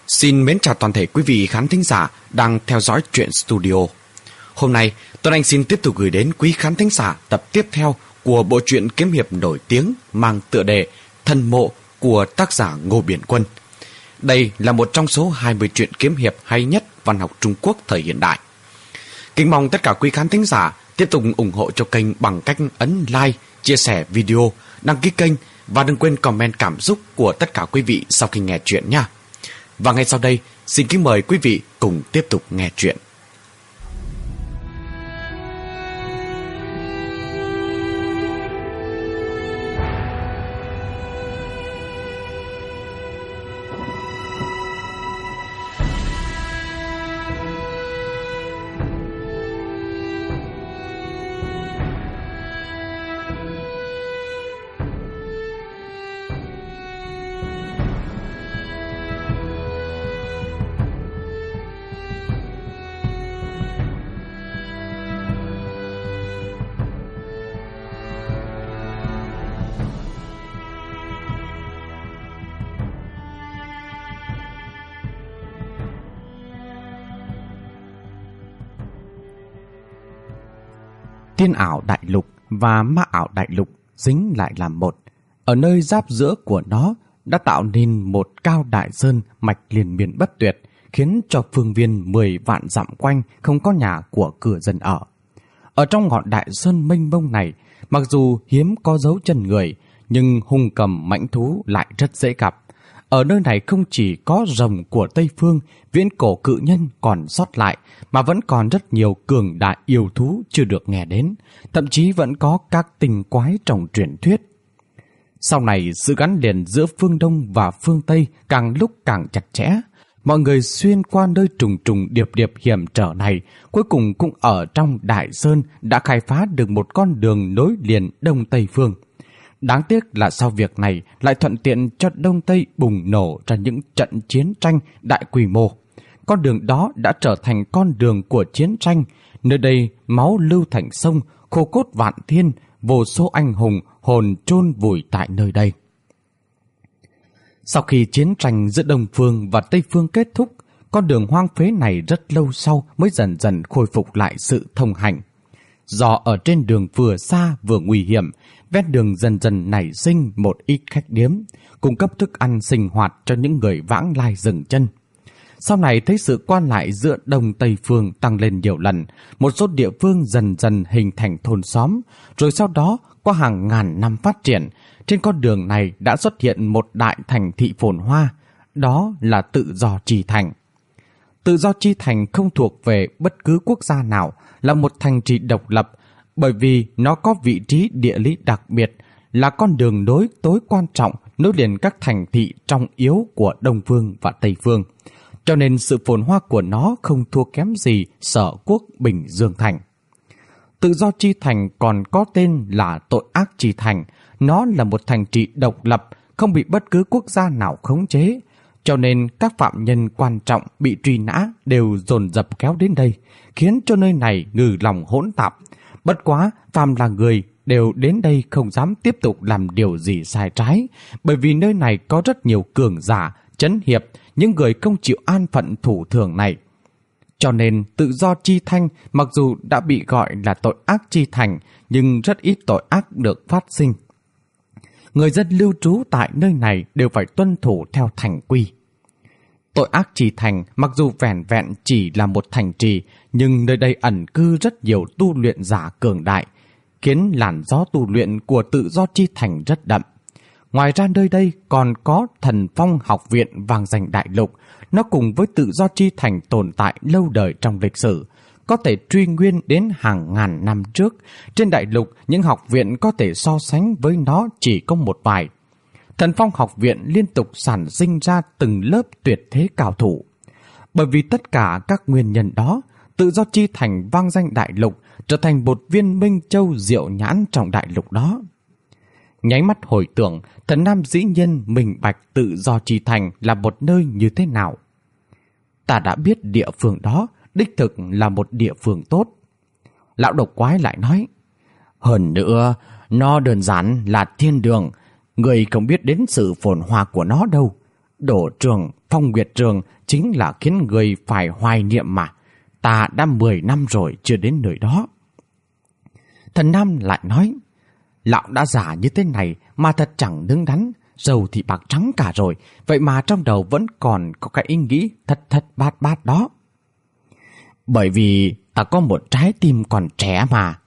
Xin mến chào toàn thể quý vị khán thính giả đang theo dõi Truyện Studio. Hôm nay, Tuấn Anh xin tiếp tục gửi đến quý khán thính giả tập tiếp theo của bộ truyện kiếm hiệp nổi tiếng mang tựa đề Thần Mộ của tác giả Ngô Biển Quân. Đây là một trong số 20 truyện kiếm hiệp hay nhất văn học Trung Quốc thời hiện đại. Kính mong tất cả quý khán thính giả tiếp tục ủng hộ cho kênh bằng cách ấn like, chia sẻ video, đăng ký kênh và đừng quên comment cảm xúc của tất cả quý vị sau khi nghe truyện nha. Và ngay sau đây, xin kính mời quý vị cùng tiếp tục nghe truyện. Tiên ảo đại lục và ma ảo đại lục dính lại làm một. Ở nơi giáp giữa của nó đã tạo nên một cao đại sơn mạch liền miên bất tuyệt, khiến cho phương viên 10 vạn dặm quanh không có nhà của cửa dân ở. Ở trong ngọn đại sơn mênh mông này, mặc dù hiếm có dấu chân người, nhưng hung cầm mãnh thú lại rất dễ gặp. Ở nơi này không chỉ có rồng của Tây Phương, viễn cổ cự nhân còn sót lại, mà vẫn còn rất nhiều cường đại yêu thú chưa được nghe đến, thậm chí vẫn có các tinh quái trong truyền thuyết. Sau này, sự gắn liền giữa phương Đông và phương Tây càng lúc càng chặt chẽ. Mọi người xuyên qua nơi trùng trùng điệp điệp hiểm trở này, cuối cùng cũng ở trong Đại Sơn đã khai phá được một con đường nối liền Đông Tây Phương. Đáng tiếc là sau việc này lại thuận tiện cho Đông Tây bùng nổ ra những trận chiến tranh đại quy mô. Con đường đó đã trở thành con đường của chiến tranh, nơi đây máu lưu thành sông, khô cốt vạn thiên, vô số anh hùng hồn chôn vùi tại nơi đây. Sau khi chiến tranh giữa Đông Phương và Tây Phương kết thúc, con đường hoang phế này rất lâu sau mới dần dần khôi phục lại sự thông hành. Do ở trên đường vừa xa vừa nguy hiểm, ven đường dần dần nảy sinh một ít khách điếm, cung cấp thức ăn sinh hoạt cho những người vãng lai dừng chân. Sau này thấy sự quan lại giữa Đông Tây Phương tăng lên nhiều lần, một số địa phương dần dần hình thành thôn xóm, rồi sau đó qua hàng ngàn năm phát triển, trên con đường này đã xuất hiện một đại thành thị phồn hoa, đó là Tự Do Chi Thành. Tự Do Chi Thành không thuộc về bất cứ quốc gia nào, là một thành trì độc lập, bởi vì nó có vị trí địa lý đặc biệt, là con đường nối tối quan trọng nối liền các thành thị trọng yếu của Đông Phương và Tây Phương. Cho nên sự phồn hoa của nó không thua kém gì Sở Quốc Bình Dương Thành. Tự Do Chi Thành còn có tên là Tội Ác Chi Thành. Nó là một thành trì độc lập, không bị bất cứ quốc gia nào khống chế. Cho nên các phạm nhân quan trọng bị truy nã đều dồn dập kéo đến đây, khiến cho nơi này ngừ lòng hỗn tạp. Bất quá, phàm là người đều đến đây không dám tiếp tục làm điều gì sai trái, bởi vì nơi này có rất nhiều cường giả, trấn hiệp, những người không chịu an phận thủ thường này. Cho nên Tự Do Chi Thành mặc dù đã bị gọi là Tội Ác Chi Thành, nhưng rất ít tội ác được phát sinh. Người dân lưu trú tại nơi này đều phải tuân thủ theo thành quy. Tội Ác Chi Thành mặc dù vẻn vẹn chỉ là một thành trì, nhưng nơi đây ẩn cư rất nhiều tu luyện giả cường đại, khiến làn gió tu luyện của Tự Do Chi Thành rất đậm. Ngoài ra nơi đây còn có Thần Phong học viện vang danh đại lục. Nó cùng với Tự Do Chi Thành tồn tại lâu đời trong lịch sử, có thể truy nguyên đến hàng ngàn năm trước. Trên đại lục, những học viện có thể so sánh với nó chỉ có một vài. Thần Phong học viện liên tục sản sinh ra từng lớp tuyệt thế cao thủ. Bởi vì tất cả các nguyên nhân đó, Tự Do Chi Thành vang danh đại lục, trở thành một viên minh châu diệu nhãn trong đại lục đó. Nháy mắt hồi tưởng, Thần Nam dĩ nhiên minh bạch Tự Do Chi Thành là một nơi như thế nào. Ta đã biết địa phương đó đích thực là một địa phương tốt. Lão độc quái lại nói, hơn nữa, nó đơn giản là thiên đường, người không biết đến sự phồn hoa của nó đâu. Đổ trường, phong nguyệt trường chính là khiến người phải hoài niệm mà. Ta đã 10 năm rồi chưa đến nơi đó. Thần Nam lại nói, lão đã già như thế này mà thật chẳng đứng đắn, râu thì bạc trắng cả rồi, vậy mà trong đầu vẫn còn có cái ý nghĩ thất bát bát đó. Bởi vì ta có một trái tim còn trẻ mà.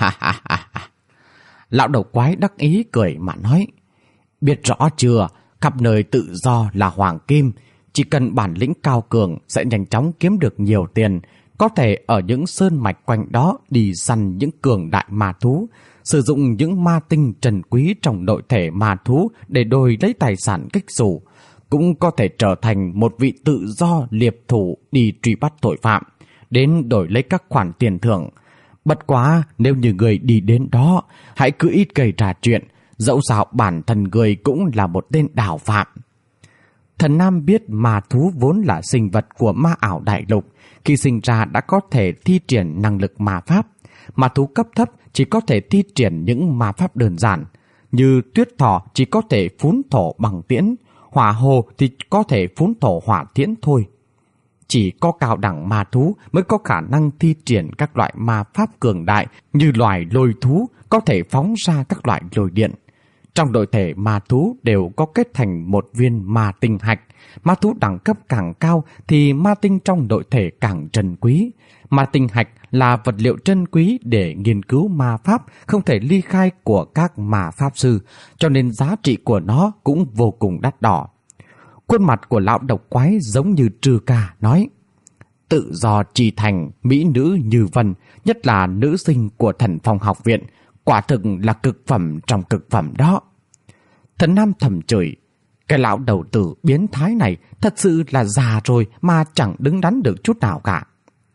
Lão đầu quái đắc ý cười mà nói, biết rõ chưa, khắp nơi tự do là hoàng kim, chỉ cần bản lĩnh cao cường sẽ nhanh chóng kiếm được nhiều tiền, có thể ở những sơn mạch quanh đó đi săn những cường đại ma thú, sử dụng những ma tinh trần quý trong nội thể ma thú để đổi lấy tài sản kích xù, cũng có thể trở thành một vị tự do liệp thủ đi truy bắt tội phạm, đến đổi lấy các khoản tiền thưởng. Bất quá nếu như người đi đến đó, hãy cứ ít gây ra chuyện, dẫu sao bản thân người cũng là một tên đào phạm. Thần Nam biết ma thú vốn là sinh vật của ma ảo đại lục, khi sinh ra đã có thể thi triển năng lực ma pháp. Ma thú cấp thấp chỉ có thể thi triển những ma pháp đơn giản, như tuyết thỏ chỉ có thể phún thổ bằng tiễn, hỏa hồ thì có thể phún thổ hỏa tiễn thôi. Chỉ có cao đẳng ma thú mới có khả năng thi triển các loại ma pháp cường đại, như loài lôi thú có thể phóng ra các loại lôi điện. Trong đội thể ma thú đều có kết thành một viên ma tinh hạch. Ma thú đẳng cấp càng cao thì ma tinh trong đội thể càng trân quý. Ma tinh hạch là vật liệu trân quý để nghiên cứu ma pháp, không thể ly khai của các ma pháp sư, cho nên giá trị của nó cũng vô cùng đắt đỏ. Khuôn mặt của lão độc quái giống như Trư Ca nói, tự do trì thành, mỹ nữ như vân, nhất là nữ sinh của Thần Phong học viện, quả thực là cực phẩm trong cực phẩm đó. Thần Nam thầm chửi, cái lão đầu tử biến thái này thật sự là già rồi mà chẳng đứng đắn được chút nào cả.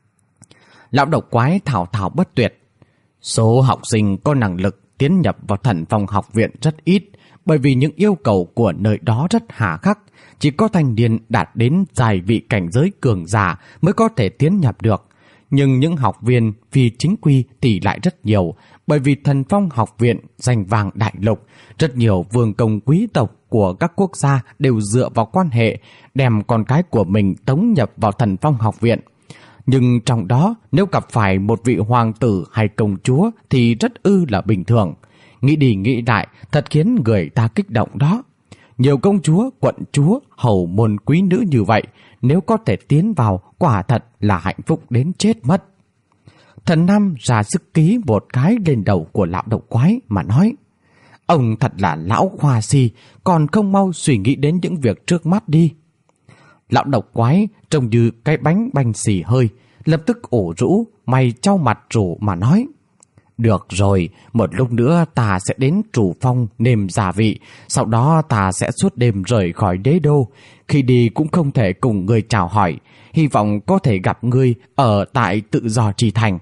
Lão độc quái thao thao bất tuyệt, số học sinh có năng lực tiến nhập vào Thần Phong học viện rất ít, bởi vì những yêu cầu của nơi đó rất hà khắc, chỉ có thanh niên đạt đến giai vị cảnh giới cường giả mới có thể tiến nhập được. Nhưng những học viên phi chính quy thì lại rất nhiều, bởi vì Thần Phong học viện danh vang đại lục, rất nhiều vương công quý tộc của các quốc gia đều dựa vào quan hệ đem con cái của mình tống nhập vào Thần Phong học viện. Nhưng trong đó nếu gặp phải một vị hoàng tử hay công chúa thì rất là bình thường. Nghĩ đi nghĩ lại thật khiến người ta kích động đó. Nhiều công chúa, quận chúa, hầu môn quý nữ như vậy, nếu có thể tiến vào quả thật là hạnh phúc đến chết mất. Thần Nam ra sức ký một cái lên đầu của lão độc quái mà nói, ông thật là lão khoa si, còn không mau suy nghĩ đến những việc trước mắt đi. Lão độc quái trông như cái bánh banh xì hơi, lập tức ủ rũ, mày trao mặt rủ mà nói, được rồi, một lúc nữa ta sẽ đến Trù Phong nêm gia vị, sau đó ta sẽ suốt đêm rời khỏi đế đô. Khi đi cũng không thể cùng người chào hỏi, hy vọng có thể gặp ngươi ở tại tự do trì thành.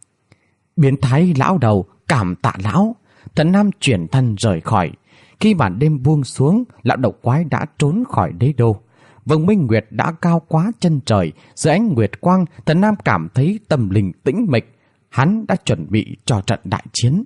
Biến thái lão đầu, cảm tạ lão. Thần Nam chuyển thân rời khỏi. Khi màn đêm buông xuống, lão độc quái đã trốn khỏi đế đô. Vầng minh nguyệt đã cao quá chân trời, dưới ánh nguyệt quang, Thần Nam cảm thấy tâm linh tĩnh mịch. Hắn đã chuẩn bị cho trận đại chiến.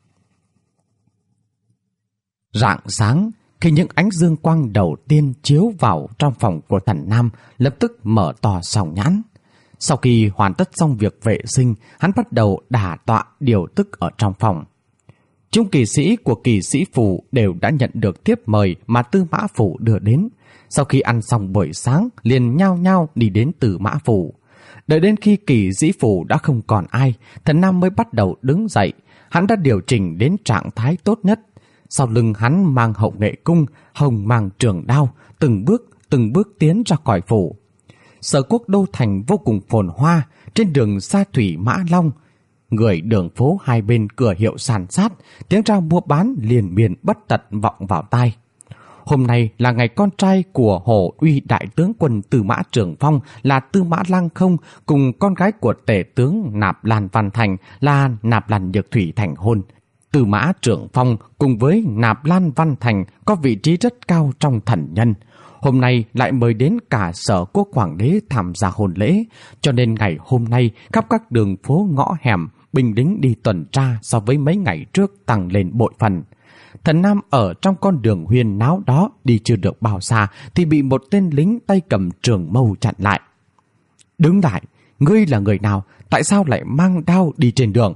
Rạng sáng, khi những ánh dương quang đầu tiên chiếu vào trong phòng của Thần Nam, lập tức mở to sòng nhãn. Sau khi hoàn tất xong việc vệ sinh, hắn bắt đầu đả tọa điều tức ở trong phòng. Chúng kỳ sĩ của kỳ sĩ phủ đều đã nhận được thiếp mời mà Tư Mã Phủ đưa đến. Sau khi ăn xong buổi sáng, liền nhao nhao đi đến Tư Mã Phủ. Đợi đến khi kỳ sĩ phủ đã không còn ai, Thần Nam mới bắt đầu đứng dậy. Hắn đã điều chỉnh đến trạng thái tốt nhất. Sau lưng hắn mang hậu nghệ cung, hồng mang trường đao, từng bước tiến ra khỏi phủ. Sở Quốc đô thành vô cùng phồn hoa, trên đường Sa Thủy Mã Long. Người đường phố hai bên cửa hiệu sàn sát, tiếng rao mua bán liền miên bất tận vọng vào tai. Hôm nay là ngày con trai của Hổ Uy đại tướng quân Tư Mã Trường Phong là Tư Mã Lăng Không cùng con gái của tể tướng Nạp Lan Văn Thành là Nạp Lan Nhược Thủy thành hôn. Tư Mã Trường Phong cùng với Nạp Lan Văn Thành có vị trí rất cao trong thần nhân. Hôm nay lại mời đến cả Sở Quốc hoàng đế tham gia hôn lễ, cho nên ngày hôm nay khắp các đường phố ngõ hẻm binh lính đi tuần tra so với mấy ngày trước tăng lên bội phần. Thần Nam ở trong con đường huyên náo đó đi chưa được bao xa thì bị một tên lính tay cầm trường mâu chặn lại. Đứng lại, ngươi là người nào? Tại sao lại mang đao đi trên đường?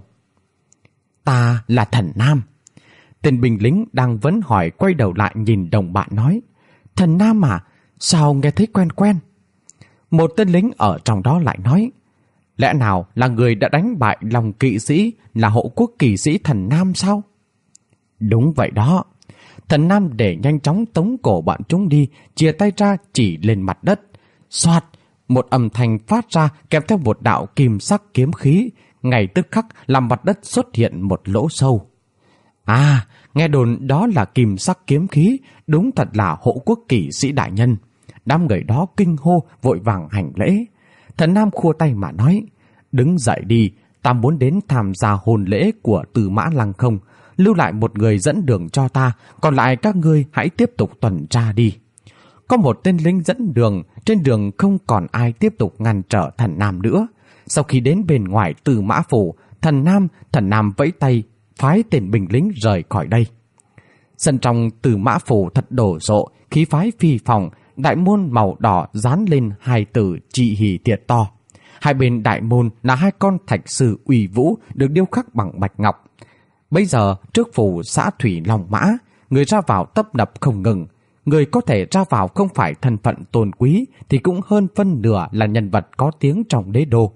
Ta là Thần Nam. Tên binh lính đang vấn hỏi quay đầu lại nhìn đồng bạn nói, Thần Nam à? Sao nghe thấy quen quen? Một tên lính ở trong đó lại nói, lẽ nào là người đã đánh bại lòng kỵ sĩ, là hộ quốc kỵ sĩ Thần Nam sao? Đúng vậy đó. Thần Nam để nhanh chóng tống cổ bọn chúng đi, chìa tay ra chỉ lên mặt đất. Xoạt, một âm thanh phát ra kèm theo một đạo kim sắc kiếm khí, ngay tức khắc làm mặt đất xuất hiện một lỗ sâu. À, nghe đồn đó là kim sắc kiếm khí, đúng thật là hộ quốc kỵ sĩ đại nhân. Đám người đó kinh hô vội vàng hành lễ. Thần Nam khua tay mà nói, đứng dậy đi, ta muốn đến tham gia hôn lễ của Tư Mã Lăng Không, lưu lại một người dẫn đường cho ta, còn lại các ngươi hãy tiếp tục tuần tra đi. Có một tên lính dẫn đường, trên đường không còn ai tiếp tục ngăn trở Thần Nam nữa. Sau khi đến bên ngoài Tư Mã phủ, Thần Nam vẫy tay, phái tên binh lính rời khỏi đây. Sân trong Tư Mã phủ thật đổ rộ, khí phái phi phòng, đại môn màu đỏ dán lên hai từ trị hỷ thiệt to. Hai bên đại môn là hai con thạch sư uy vũ được điêu khắc bằng bạch ngọc. Bây giờ trước phủ xã Thủy Long Mã, người ra vào tấp nập không ngừng. Người có thể ra vào không phải thân phận tôn quý thì cũng hơn phân nửa là nhân vật có tiếng trong đế đô.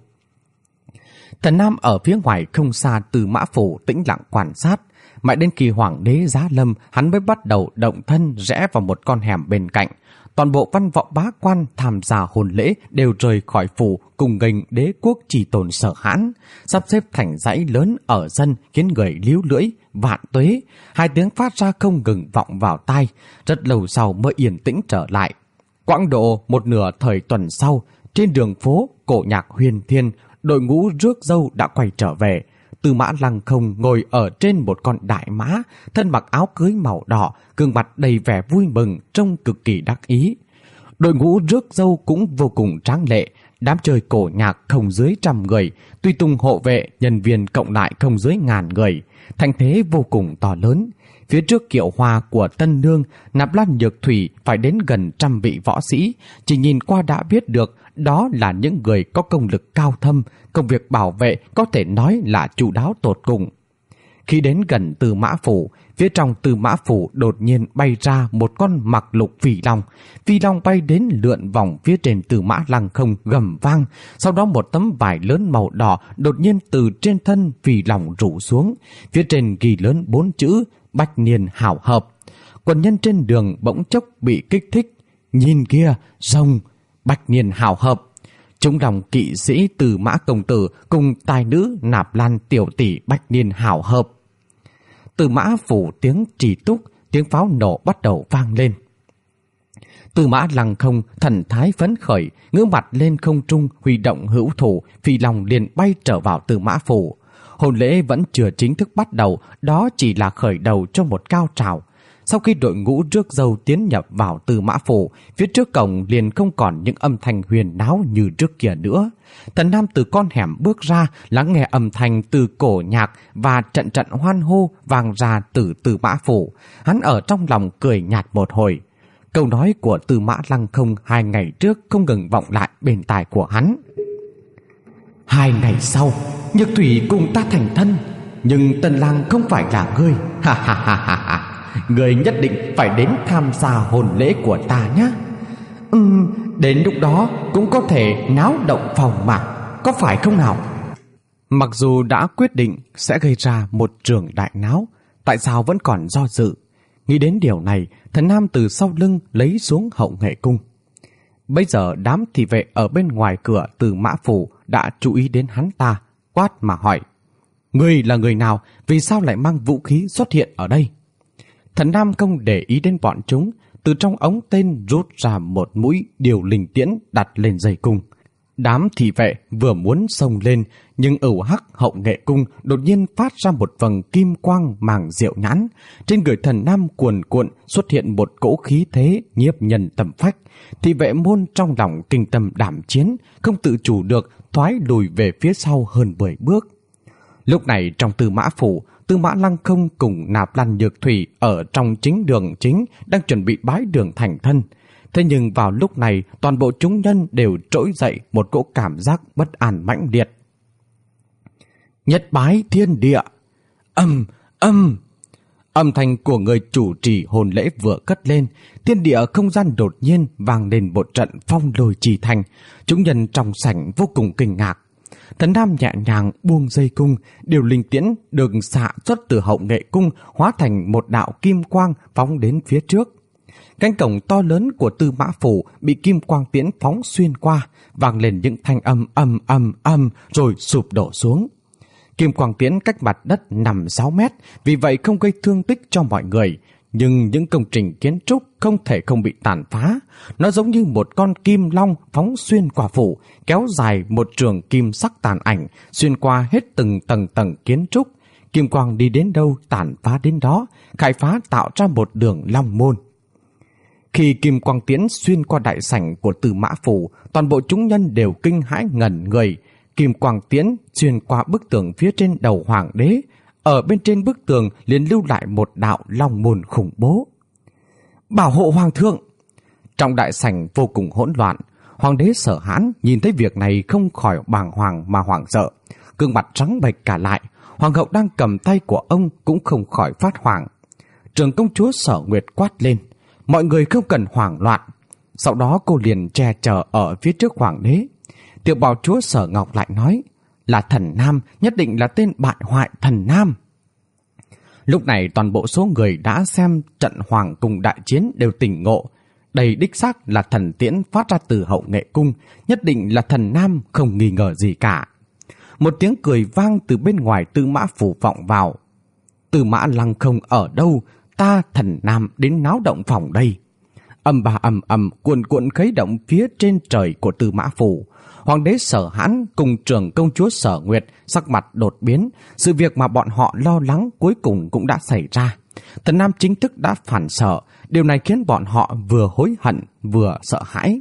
Thần Nam ở phía ngoài không xa Tư Mã phủ tĩnh lặng quan sát. Mãi đến khi hoàng đế giá lâm, hắn mới bắt đầu động thân rẽ vào một con hẻm bên cạnh. Toàn bộ văn võ bá quan tham gia hôn lễ đều rời khỏi phủ cùng nghênh đế quốc chỉ tồn Sở Hãn, sắp xếp thành dãy lớn ở sân khiến người líu lưỡi, vạn tuế. Hai tiếng phát ra không ngừng vọng vào tai, rất lâu sau mới yên tĩnh trở lại. Quãng độ một nửa thời tuần sau, trên đường phố cổ nhạc huyền thiên, đội ngũ rước dâu đã quay trở về. Tư Mã Lăng Không ngồi ở trên một con đại mã, thân mặc áo cưới màu đỏ, gương mặt đầy vẻ vui mừng, trông cực kỳ đắc ý. Đội ngũ rước dâu cũng vô cùng tráng lệ, đám chơi cổ nhạc không dưới 100 người, tùy tùng hộ vệ, nhân viên cộng lại không dưới 1000 người, thành thế vô cùng to lớn. Phía trước kiệu hoa của tân nương Nạp Lan Nhược Thủy phải đến gần 100 vị võ sĩ, chỉ nhìn qua đã biết được đó là những người có công lực cao thâm, công việc bảo vệ có thể nói là chu đáo tột cùng. Khi đến gần Tư Mã phủ, phía trong Tư Mã phủ đột nhiên bay ra một con mặc lục phi long. Phi long bay đến lượn vòng phía trên Tư Mã Lăng Không gầm vang, sau đó một tấm vải lớn màu đỏ đột nhiên từ trên thân phi long rủ xuống, phía trên ghi lớn 4 chữ Bách Niên Hảo Hợp. Quần nhân trên đường bỗng chốc bị kích thích, nhìn kia, rồng, Bách Niên Hảo Hợp. Trong lòng kỵ sĩ Tư Mã công tử cùng tài nữ Nạp Lan tiểu tỷ Bách Niên Hảo Hợp. Tư Mã phủ tiếng trì túc, tiếng pháo nổ bắt đầu vang lên. Tư Mã Lăng Không thần thái phấn khởi, ngước mặt lên không trung huy động hữu thủ, phi long liền bay trở vào Tư Mã phủ. Hôn lễ vẫn chưa chính thức bắt đầu, đó chỉ là khởi đầu cho một cao trào. Sau khi đội ngũ rước dâu tiến nhập vào Tư Mã phủ, phía trước cổng liền không còn những âm thanh huyền náo như trước kia nữa. Thần Nam từ con hẻm bước ra, lắng nghe âm thanh từ cổ nhạc và trận trận hoan hô vang ra từ Tư Mã phủ. Hắn ở trong lòng cười nhạt một hồi. Câu nói của Tư Mã Lăng Không 2 ngày trước không ngừng vọng lại bên tai của hắn. 2 ngày sau, Nhược Thủy cùng ta thành thân, nhưng Tân Lang không phải là ngươi. Ha ha ha ha ha. Ngươi nhất định phải đến tham gia hôn lễ của ta nhé. Đến lúc đó cũng có thể náo động phòng mạc, có phải không nào? Mặc dù đã quyết định sẽ gây ra một trường đại náo, tại sao vẫn còn do dự? Nghĩ đến điều này, Thần Nam từ sau lưng lấy xuống Hậu Nghệ cung. Bây giờ đám thị vệ ở bên ngoài cửa Tư Mã phủ đã chú ý đến hắn ta, quát mà hỏi: Ngươi là người nào? Vì sao lại mang vũ khí xuất hiện ở đây? Thần Nam không để ý đến bọn chúng, từ trong ống tên rút ra một mũi điều linh tiễn đặt lên dây cung. Đám thị vệ vừa muốn xông lên, nhưng ửu hắc Hậu Nghệ cung đột nhiên phát ra một vầng kim quang màng diệu nhãn. Trên người Thần Nam cuồn cuộn xuất hiện một cỗ khí thế nhiếp nhân tâm phách. Thị vệ môn trong lòng kinh tâm đảm chiến, không tự chủ được thoái lùi về phía sau hơn 10 bước. Lúc này trong Tư Mã phủ, Tư Mã Lăng Không cùng Nạp Lan Nhược Thủy ở trong chính đường chính đang chuẩn bị bái đường thành thân. Thế nhưng vào lúc này, toàn bộ chúng nhân đều trỗi dậy một cỗ cảm giác bất an mãnh liệt. Nhất bái thiên địa. Âm thanh của người chủ trì hôn lễ vừa cất lên, thiên địa không gian đột nhiên vang lên một trận phong lôi trì thành. Chúng nhân trong sảnh vô cùng kinh ngạc. Thần Nam nhẹ nhàng buông dây cung, điều linh tiễn được xạ xuất từ hậu nghệ cung hóa thành một đạo kim quang phóng đến phía trước. Cánh cổng to lớn của Tư Mã Phủ bị kim quang tiễn phóng xuyên qua, vang lên những thanh âm rồi sụp đổ xuống. Kim quang tiễn cách mặt đất nằm 6 mét, vì vậy không gây thương tích cho mọi người. Nhưng những công trình kiến trúc không thể không bị tàn phá. Nó giống như một con kim long phóng xuyên qua phủ, kéo dài một trường kim sắc tàn ảnh, xuyên qua hết từng tầng kiến trúc. Kim quang đi đến đâu tàn phá đến đó, khai phá tạo ra một đường long môn. Khi kim quang tiễn xuyên qua đại sảnh của Tư Mã Phủ, toàn bộ chúng nhân đều kinh hãi ngẩn người. Kim quang tiễn xuyên qua bức tường phía trên đầu hoàng đế. Ở bên trên bức tường liền lưu lại một đạo long môn khủng bố. Bảo hộ hoàng thượng! Trong đại sảnh vô cùng hỗn loạn, hoàng đế Sở Hãn nhìn thấy việc này không khỏi bàng hoàng mà hoảng sợ. Gương mặt trắng bệch cả lại, hoàng hậu đang cầm tay của ông cũng không khỏi phát hoảng. Trưởng công chúa Sở Nguyệt quát lên, mọi người không cần hoảng loạn. Sau đó cô liền che chở ở phía trước hoàng đế. Tiểu bảo chúa Sở Ngọc lại nói, là Thần Nam, nhất định là tên bại hoại Thần Nam. Lúc này toàn bộ số người đã xem trận hoàng cùng đại chiến đều tỉnh ngộ. Đây đích xác là thần tiễn phát ra từ hậu nghệ cung, nhất định là Thần Nam, không nghi ngờ gì cả. Một tiếng cười vang từ bên ngoài Tư Mã Phủ vọng vào. Tư Mã Lăng Không ở đâu, ta Thần Nam đến náo động phòng đây. Âm ba ầm cuồn cuộn khuấy động phía trên trời của Tư Mã Phủ. Hoàng đế Sở Hãn cùng trưởng công chúa Sở Nguyệt sắc mặt đột biến, sự việc mà bọn họ lo lắng cuối cùng cũng đã xảy ra. Thần Nam chính thức đã phản sở, điều này khiến bọn họ vừa hối hận vừa sợ hãi.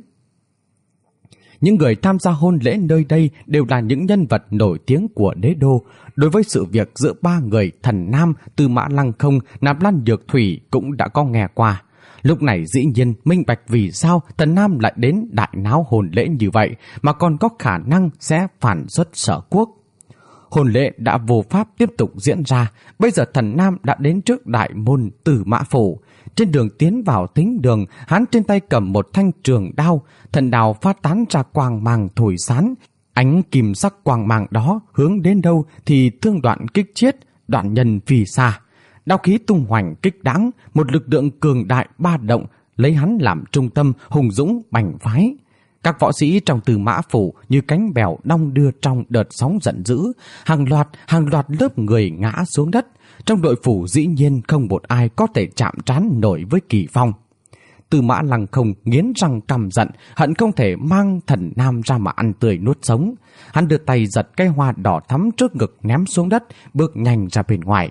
Những người tham gia hôn lễ nơi đây đều là những nhân vật nổi tiếng của đế đô. Đối với sự việc giữa ba người Thần Nam, Tư Mã Lăng Không, Nạp Lan Nhược Thủy cũng đã có nghe qua. Lúc này dĩ nhiên minh bạch vì sao Thần Nam lại đến đại náo hôn lễ như vậy mà còn có khả năng sẽ phản xuất Sở Quốc. Hôn lễ đã vô pháp tiếp tục diễn ra, bây giờ Thần Nam đã đến trước đại môn Tư Mã Phủ. Trên đường tiến vào thính đường, hắn trên tay cầm một thanh trường đao, thần đao phát tán ra quang mang thổi sáng. Ánh kim sắc quang mang đó hướng đến đâu thì thương đoạn kích chiết, đoạn nhân phi xa. Đao khí tung hoành kích đáng, một lực lượng cường đại ba động, lấy hắn làm trung tâm, hùng dũng bành phái. Các võ sĩ trong Tư Mã Phủ như cánh bèo đong đưa trong đợt sóng giận dữ, hàng loạt lớp người ngã xuống đất. Trong đội phủ dĩ nhiên không một ai có thể chạm trán nổi với Kỳ Phong. Tư Mã Lăng Không nghiến răng căm giận, hận không thể mang Thần Nam ra mà ăn tươi nuốt sống. Hắn đưa tay giật cây hoa đỏ thắm trước ngực ném xuống đất, bước nhanh ra bên ngoài.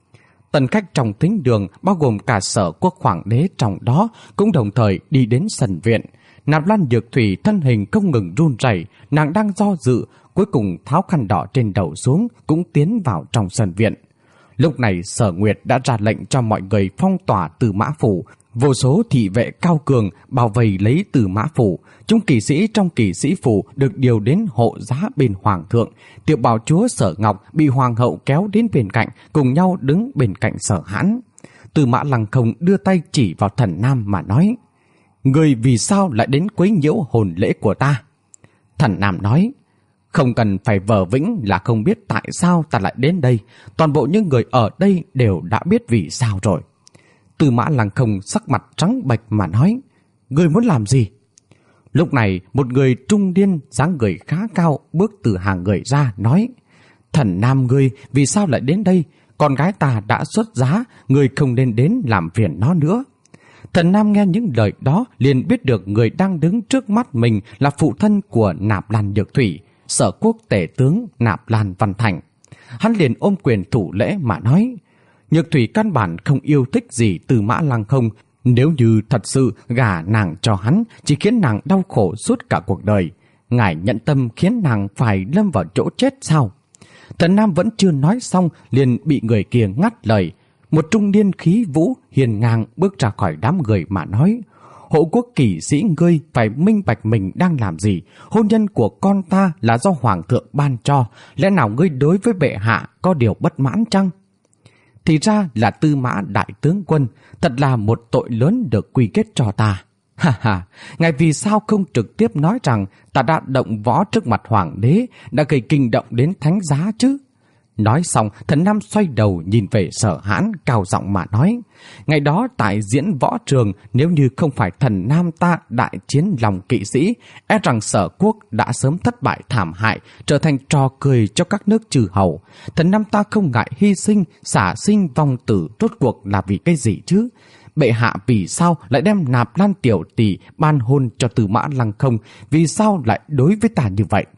Tần khách trong thính đường, bao gồm cả Sở Quốc hoàng đế trong đó, cũng đồng thời đi đến sân viện. Nạp Lan Nhược Thủy thân hình không ngừng run rẩy, nàng đang do dự, cuối cùng tháo khăn đỏ trên đầu xuống, cũng tiến vào trong sân viện. Lúc này Sở Nguyệt đã ra lệnh cho mọi người phong tỏa Tư Mã Phủ. Vô số thị vệ cao cường bao vây lấy Tư Mã Phủ. Chúng kỵ sĩ trong kỵ sĩ phủ được điều đến hộ giá bên hoàng thượng. Tiểu bảo chúa Sở Ngọc bị hoàng hậu kéo đến bên cạnh, cùng nhau đứng bên cạnh Sở Hãn. Tư Mã Lăng Không đưa tay chỉ vào Thần Nam mà nói, người vì sao lại đến quấy nhiễu hôn lễ của ta? Thần Nam nói, không cần phải vờ vĩnh là không biết tại sao ta lại đến đây. Toàn bộ những người ở đây đều đã biết vì sao rồi. Tư Mã Lăng Không sắc mặt trắng bệch mà nói, người muốn làm gì? Lúc này một người trung niên dáng người khá cao bước từ hàng người ra nói, Thần Nam ngươi vì sao lại đến đây? Con gái ta đã xuất giá, ngươi không nên đến làm phiền nó nữa. Thần Nam nghe những lời đó liền biết được người đang đứng trước mắt mình là phụ thân của Nạp Lan Nhược Thủy, Sở Quốc tể tướng Nạp Lan Văn Thành. Hắn liền ôm quyền thủ lễ mà nói, Nhược Thủy căn bản không yêu thích gì Tư Mã Lăng Không. Nếu như thật sự gả nàng cho hắn, chỉ khiến nàng đau khổ suốt cả cuộc đời. Ngài nhận tâm khiến nàng phải lâm vào chỗ chết sao? Thần Nam vẫn chưa nói xong liền bị người kia ngắt lời. Một trung niên khí vũ hiền ngang bước ra khỏi đám người mà nói: Hộ quốc kỵ sĩ ngươi phải minh bạch mình đang làm gì. Hôn nhân của con ta là do hoàng thượng ban cho, lẽ nào ngươi đối với bệ hạ có điều bất mãn chăng? Thì ra là Tư Mã đại tướng quân, thật là một tội lớn được quy kết cho ta. Ha ha, ngài vì sao không trực tiếp nói rằng ta đã động võ trước mặt hoàng đế, đã gây kinh động đến thánh giá chứ? Nói xong, Thần Nam xoay đầu nhìn về Sở Hãn, cao giọng mà nói: ngày đó tại diễn võ trường, nếu như không phải Thần Nam ta đại chiến lòng kỵ sĩ, e rằng Sở Quốc đã sớm thất bại thảm hại, trở thành trò cười cho các nước chư hầu. Thần Nam ta không ngại hy sinh, xả sinh vong tử, rốt cuộc là vì cái gì chứ? Bệ hạ vì sao lại đem Nạp Lan tiểu tỷ ban hôn cho Tư Mã Lăng Không? Vì sao lại đối với ta như vậy?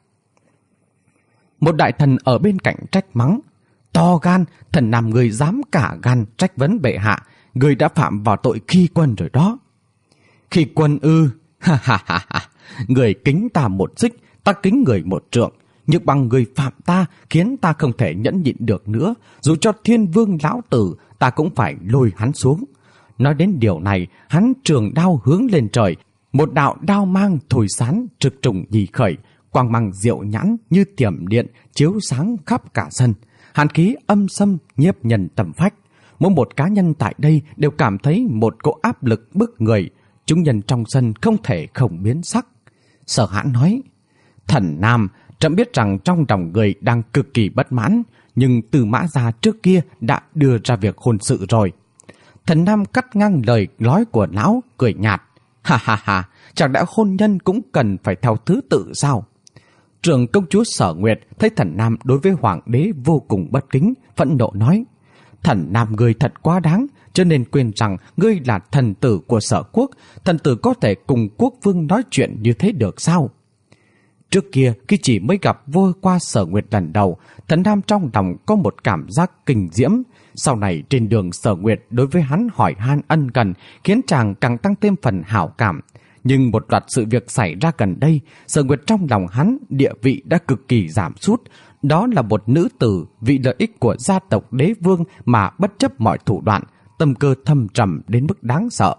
Một đại thần ở bên cạnh trách mắng: to gan, Thần Nam người dám cả gan trách vấn bệ hạ, người đã phạm vào tội khi quân rồi đó. Khi quân ư? Ha ha ha ha, người kính ta một xích, ta kính người một trượng. Nhưng bằng người phạm ta khiến ta không thể nhẫn nhịn được nữa, dù cho Thiên Vương lão tử ta cũng phải lôi hắn xuống. Nói đến điều này, hắn trường đao hướng lên trời, một đạo đao mang thổi sán trực trùng nhì khởi, quang mang diệu nhãn như tiềm điện chiếu sáng khắp cả sân. Hàn khí âm xâm nhiếp nhân tâm phách. Mỗi một cá nhân tại đây đều cảm thấy một cỗ áp lực bức người. Chúng nhân trong sân không thể không biến sắc. Sở Hãn nói: Thần Nam, trẫm biết rằng trong lòng người đang cực kỳ bất mãn, nhưng Tư Mã gia trước kia đã đưa ra việc hôn sự rồi. Thần Nam cắt ngang lời nói của lão, cười nhạt: ha ha ha, chẳng đã hôn nhân cũng cần phải theo thứ tự sao? Trưởng công chúa Sở Nguyệt thấy Thần Nam đối với hoàng đế vô cùng bất kính, phẫn nộ nói: Thần Nam ngươi thật quá đáng, cho nên quên rằng ngươi là thần tử của Sở Quốc. Thần tử có thể cùng quốc vương nói chuyện như thế được sao? Trước kia khi chỉ mới gặp vua qua Sở Nguyệt lần đầu, Thần Nam trong lòng có một cảm giác kinh diễm. Sau này trên đường, Sở Nguyệt đối với hắn hỏi han ân cần, khiến chàng càng tăng thêm phần hảo cảm. Nhưng một loạt sự việc xảy ra gần đây, Sở Nguyệt trong lòng hắn địa vị đã cực kỳ giảm sút. Đó là một nữ tử vì lợi ích của gia tộc đế vương mà bất chấp mọi thủ đoạn, tâm cơ thâm trầm đến mức đáng sợ.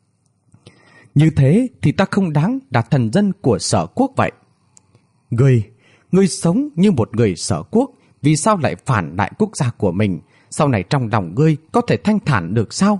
Như thế thì ta không đáng là thần dân của Sở Quốc vậy. Ngươi sống như một người Sở Quốc, vì sao lại phản lại quốc gia của mình? Sau này trong lòng ngươi có thể thanh thản được sao?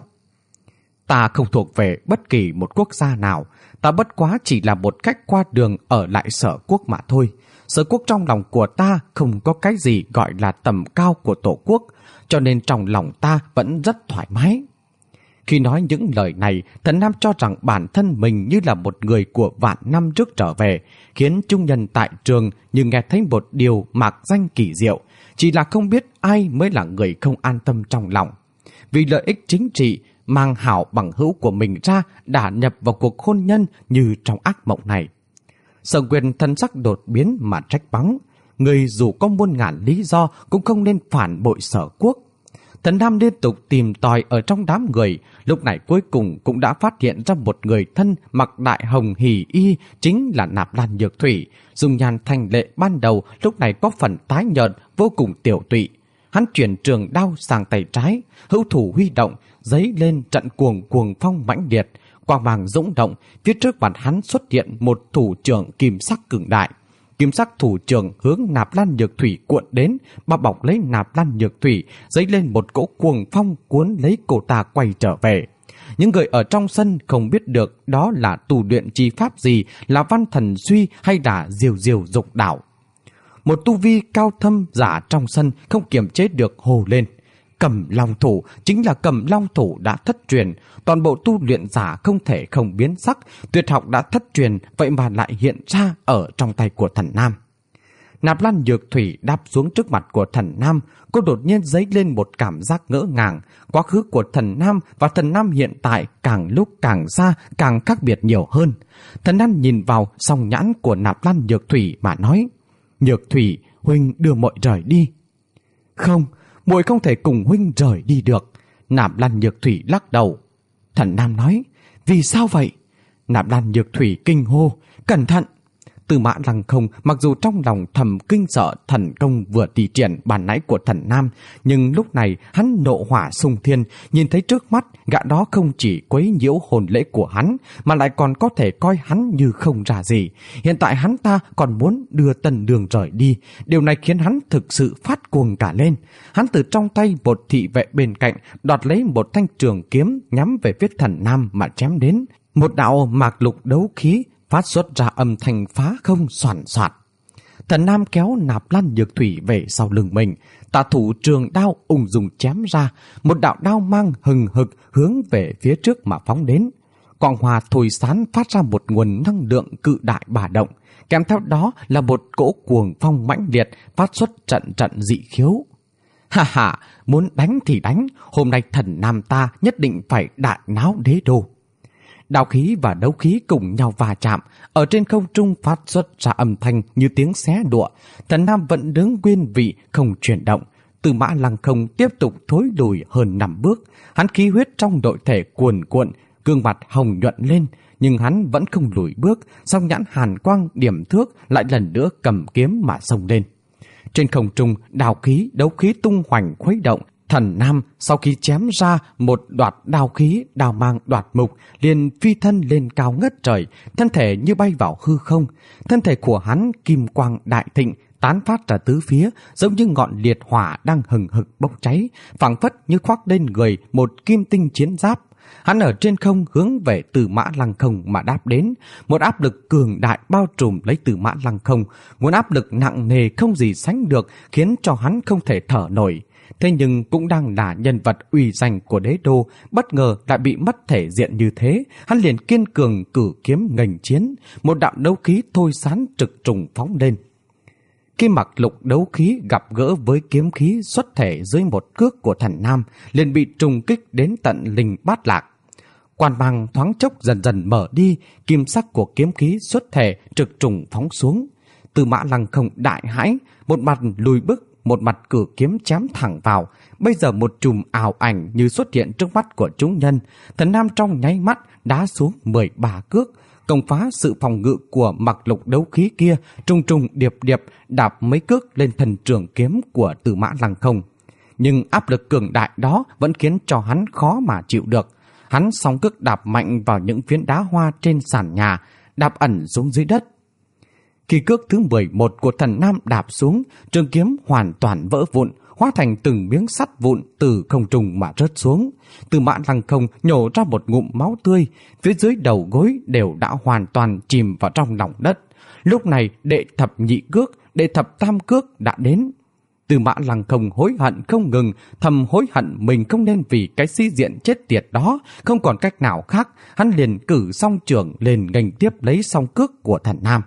Ta không thuộc về bất kỳ một quốc gia nào, ta bất quá chỉ là một khách qua đường ở lại Sở Quốc mà thôi. Sở Quốc trong lòng của ta không có cái gì gọi là tầm cao của Tổ quốc, cho nên trong lòng ta vẫn rất thoải mái. Khi nói những lời này, Thần Nam cho rằng bản thân mình như là một người của vạn năm trước trở về, khiến chúng nhân tại trường như nghe thấy một điều mạc danh kỳ diệu, chỉ là không biết ai mới là người không an tâm trong lòng. Vì lợi ích chính trị, mang hảo bằng hữu của mình ra đả nhập vào cuộc hôn nhân như trong ác mộng này. Sở Quyền thân sắc đột biến mà trách mắng: người dù có muôn ngàn lý do cũng không nên phản bội Sở Quốc. Thần Nam liên tục tìm tòi ở trong đám người, lúc này cuối cùng cũng đã phát hiện ra một người thân mặc đại hồng hỉ y, chính là Nạp Lan Nhược Thủy. Dung nhan thanh lệ ban đầu lúc này có phần tái nhợt, vô cùng tiểu tụy. Hắn chuyển trường đao sang tay trái, hữu thủ huy động, giấy lên trận cuồng phong mãnh liệt, quang mang dũng động. Phía trước mặt hắn xuất hiện một thủ trưởng kim sắc cường đại. Kim sắc thủ trưởng hướng Nạp Lan Nhược Thủy cuộn đến, bao bọc lấy Nạp Lan Nhược Thủy, dấy lên một cỗ cuồng phong cuốn lấy cô ta quay trở về. Những người ở trong sân không biết được đó là tu luyện chi pháp gì, là văn thần suy hay là diều diều dục đảo. Một tu vi cao thâm giả trong sân không kiềm chế được hồ lên: Cầm Long thủ, chính là Cầm Long thủ đã thất truyền. Toàn bộ tu luyện giả không thể không biến sắc, tuyệt học đã thất truyền, vậy mà lại hiện ra ở trong tay của Thần Nam. Nạp Lan Nhược Thủy đáp xuống trước mặt của Thần Nam, cô đột nhiên dấy lên một cảm giác ngỡ ngàng. Quá khứ của Thần Nam và Thần Nam hiện tại càng lúc càng xa, càng khác biệt nhiều hơn. Thần Nam nhìn vào song nhãn của Nạp Lan Nhược Thủy mà nói: Nhược Thủy, huynh đưa muội rời đi. Không, muội không thể cùng huynh rời đi được. Nạp Lan Nhược Thủy lắc đầu. Thần Nam nói: Vì sao vậy? Nạp Lan Nhược Thủy kinh hô: Cẩn thận! Tư Mã Lăng Không mặc dù trong lòng thầm kinh sợ thần công vừa thi triển bàn nãy của thần nam, nhưng lúc này hắn nộ hỏa xung thiên, nhìn thấy trước mắt gã đó không chỉ quấy nhiễu hồn lễ của hắn, mà lại còn có thể coi hắn như không ra gì. Hiện tại hắn ta còn muốn đưa Tần Đường rời đi, điều này khiến hắn thực sự phát cuồng cả lên. Hắn từ trong tay một thị vệ bên cạnh đoạt lấy một thanh trường kiếm nhắm về phía thần nam mà chém đến. Một đạo mạc lục đấu khí phát xuất ra âm thanh phá không xoàn xoạt. Thần nam kéo Nạp Lan Nhược Thủy về sau lưng mình, tà thủ trường đao ung dung chém ra, một đạo đao mang hừng hực hướng về phía trước mà phóng đến. Quang hòa thổi sán phát ra một nguồn năng lượng cự đại bà động, kèm theo đó là một cỗ cuồng phong mãnh liệt phát xuất trận trận dị khiếu. Ha ha, muốn đánh thì đánh, hôm nay thần nam ta nhất định phải đại náo đế đô. Đao khí và đấu khí cùng nhau va chạm, ở trên không trung phát xuất ra âm thanh như tiếng xé đụa. Thần nam vẫn đứng nguyên vị không chuyển động. Tư Mã Lăng Không tiếp tục thối lùi hơn 5 bước, hắn khí huyết trong nội thể cuồn cuộn, gương mặt hồng nhuận lên, nhưng hắn vẫn không lùi bước, song nhãn hàn quang điểm thước lại lần nữa cầm kiếm mà xông lên. Trên không trung, đao khí, đấu khí tung hoành khuấy động. Thần nam sau khi chém ra một đoạt đao khí, đao mang đoạt mục, liền phi thân lên cao ngất trời, thân thể như bay vào hư không. Thân thể của hắn kim quang đại thịnh, tán phát ra tứ phía, giống như ngọn liệt hỏa đang hừng hực bốc cháy, phảng phất như khoác lên người một kim tinh chiến giáp. Hắn ở trên không hướng về Tư Mã Lăng Không mà đáp đến, một áp lực cường đại bao trùm lấy Tư Mã Lăng Không, một áp lực nặng nề không gì sánh được, khiến cho hắn không thể thở nổi. Thế nhưng cũng đang là nhân vật uy danh của đế đô, bất ngờ lại bị mất thể diện như thế, hắn liền kiên cường cử kiếm nghênh chiến, một đạo đấu khí thôi sán trực trùng phóng lên. Khi mặc lục đấu khí gặp gỡ với kiếm khí xuất thể dưới một cước của thần nam, liền bị trùng kích đến tận linh bát lạc. Quan mang thoáng chốc dần dần mở đi, kim sắc của kiếm khí xuất thể trực trùng phóng xuống. Tư Mã Lăng Không đại hãi, một mặt lùi bước, một mặt cử kiếm chém thẳng vào. Bây giờ một chùm ảo ảnh như xuất hiện trước mắt của chúng nhân. Thần nam trong nháy mắt đá xuống 13 cước, công phá sự phòng ngự của mặc lục đấu khí kia, trùng trùng điệp điệp đạp mấy cước lên thần trường kiếm của Tư Mã Lăng Không. Nhưng áp lực cường đại đó vẫn khiến cho hắn khó mà chịu được. Hắn song cước đạp mạnh vào những phiến đá hoa trên sàn nhà, đạp ẩn xuống dưới đất. Khi cước thứ 11 của thần nam đạp xuống, trường kiếm hoàn toàn vỡ vụn, hóa thành từng miếng sắt vụn từ không trung mà rớt xuống. Tư Mã Lăng Không nhổ ra một ngụm máu tươi, phía dưới đầu gối đều đã hoàn toàn chìm vào trong lòng đất. Lúc này đệ thập nhị cước, đệ thập tam cước đã đến. Tư Mã Lăng Không hối hận không ngừng, thầm hối hận mình không nên vì cái sĩ diện chết tiệt đó. Không còn cách nào khác, hắn liền cử song trưởng lên nghênh tiếp lấy song cước của thần nam.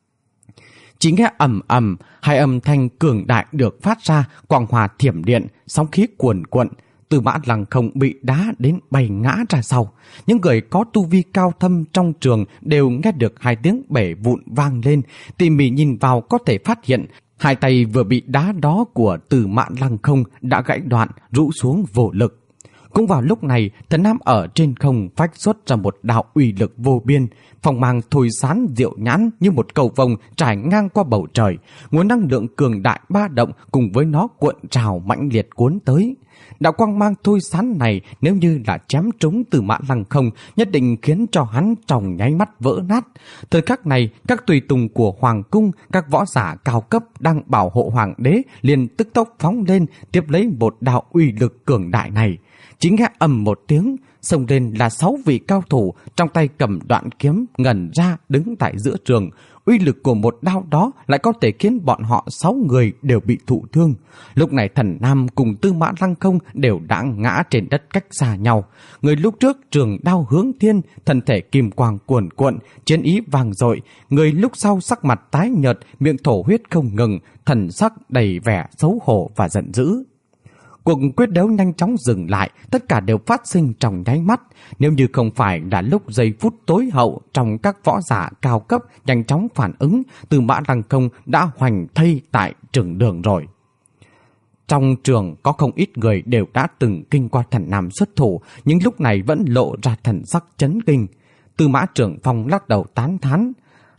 Chỉ nghe ầm ầm, hai âm thanh cường đại được phát ra, quang hòa thiểm điện, sóng khí cuồn cuộn. Tư Mã Lăng Không bị đá đến bay ngã ra sau. Những người có tu vi cao thâm trong trường đều nghe được hai tiếng bể vụn vang lên, tỉ mỉ nhìn vào có thể phát hiện hai tay vừa bị đá đó của Tư Mã Lăng Không đã gãy đoạn, rũ xuống vô lực. Cũng vào lúc này, thần nam ở trên không phách xuất ra một đạo uy lực vô biên, phong mang thổi sán diệu nhãn như một cầu vồng trải ngang qua bầu trời, nguồn năng lượng cường đại ba động cùng với nó cuộn trào mãnh liệt cuốn tới. Đạo quang mang thôi sán này nếu như là chém trúng Tư Mã Lăng Không, nhất định khiến cho hắn trong nháy mắt vỡ nát. Thời khắc này, các tùy tùng của hoàng cung, các võ giả cao cấp đang bảo hộ hoàng đế liền tức tốc phóng lên tiếp lấy một đạo uy lực cường đại này. Chỉ nghe ầm một tiếng, xông lên là 6 vị cao thủ, trong tay cầm đoạn kiếm ngẩn ra đứng tại giữa trường. Uy lực của một đao đó lại có thể khiến bọn họ 6 người đều bị thụ thương. Lúc này thần nam cùng Tư Mã Lăng Không đều đã ngã trên đất cách xa nhau. Người lúc trước trường đao hướng thiên, thân thể kim quang cuồn cuộn, chiến ý vang dội. Người lúc sau sắc mặt tái nhợt, miệng thổ huyết không ngừng, thần sắc đầy vẻ xấu hổ và giận dữ. Cuộc quyết đấu nhanh chóng dừng lại, tất cả đều phát sinh trong nháy mắt. Nếu như không phải là lúc giây phút tối hậu trong các võ giả cao cấp nhanh chóng phản ứng, Tư Mã Lăng Không đã hoành thây tại trường đường rồi. Trong trường có không ít người đều đã từng kinh qua thần nam xuất thủ, nhưng lúc này vẫn lộ ra thần sắc chấn kinh. Tư Mã Trưởng Phong lắc đầu tán thán.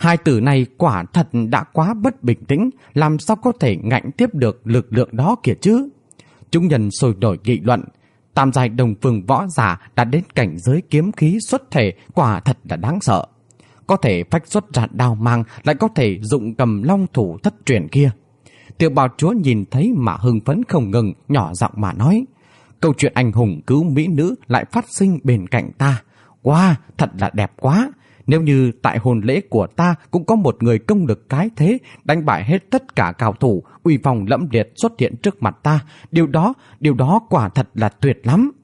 Hai tử này quả thật đã quá bất bình tĩnh, làm sao có thể ngạnh tiếp được lực lượng đó kìa chứ. Chúng nhân sôi nổi nghị luận. Tam giai Đồng Phương võ giả đã đến cảnh giới kiếm khí xuất thể, quả thật là đáng sợ. Có thể phách xuất ra đao mang, lại có thể dụng cầm long thủ thất truyền kia. Tiểu Bảo Chúa nhìn thấy mà hưng phấn không ngừng, nhỏ giọng mà nói: câu chuyện anh hùng cứu mỹ nữ lại phát sinh bên cạnh ta. Wow, thật là đẹp quá. Nếu như tại hôn lễ của ta cũng có một người công lực cái thế, đánh bại hết tất cả cao thủ, uy phong lẫm liệt xuất hiện trước mặt ta, điều đó quả thật là tuyệt lắm.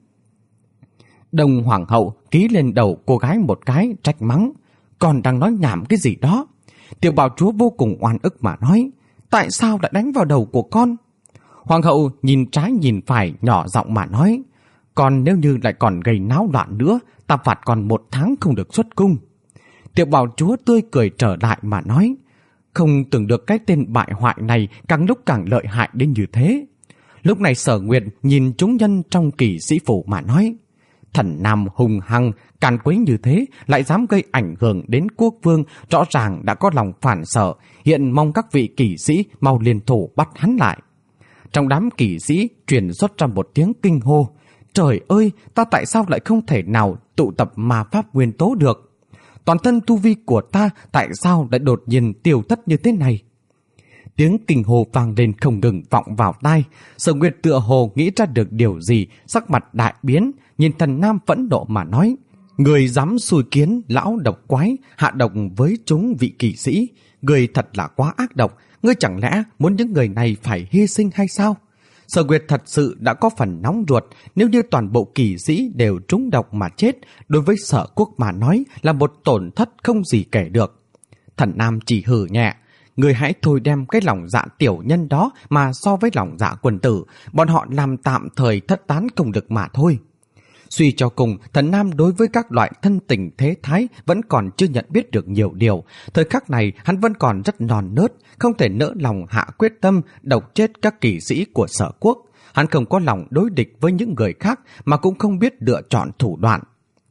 Đồng Hoàng hậu ký lên đầu cô gái một cái, trách mắng: còn đang nói nhảm cái gì đó? Tiểu Bảo Chúa vô cùng oan ức mà nói: tại sao lại đánh vào đầu của con? Hoàng hậu nhìn trái nhìn phải, nhỏ giọng mà nói: còn nếu như lại còn gây náo loạn nữa, ta phạt còn 1 tháng không được xuất cung. Tiểu Bảo Chúa tươi cười trở lại mà nói: không tưởng được cái tên bại hoại này càng lúc càng lợi hại đến như thế. Lúc này Sở Nguyệt nhìn chúng nhân trong Kỵ sĩ phủ mà nói: thần nam hùng hăng, càn quấy như thế, lại dám gây ảnh hưởng đến quốc vương, rõ ràng đã có lòng phản sở, hiện mong các vị kỵ sĩ mau liên thủ bắt hắn lại. Trong đám kỵ sĩ truyền xuất ra một tiếng kinh hô: trời ơi, ta tại sao lại không thể nào tụ tập ma pháp nguyên tố được? Toàn thân tu vi của ta tại sao lại đột nhiên tiêu thất như thế này? Tiếng kinh hô vang lên không ngừng vọng vào tai. Sở Nguyệt tựa hồ nghĩ ra được điều gì, sắc mặt đại biến, nhìn Thần Nam phẫn nộ mà nói: người dám xui kiến lão độc quái, hạ độc với chúng vị kỵ sĩ, người thật là quá ác độc. Ngươi chẳng lẽ muốn những người này phải hy sinh hay sao? Sở Nguyệt thật sự đã có phần nóng ruột. Nếu như toàn bộ kỵ sĩ đều trúng độc mà chết, đối với Sở Quốc mà nói là một tổn thất không gì kể được. Thần Nam chỉ hừ nhẹ: người hãy thôi đem cái lòng dạ tiểu nhân đó mà so với lòng dạ quân tử, bọn họ làm tạm thời thất tán công lực mà thôi. Suy cho cùng, Thần Nam đối với các loại thân tình thế thái vẫn còn chưa nhận biết được nhiều điều. Thời khắc này hắn vẫn còn rất non nớt, không thể nỡ lòng hạ quyết tâm độc chết các kỵ sĩ của Sở Quốc. Hắn không có lòng đối địch với những người khác, mà cũng không biết lựa chọn thủ đoạn.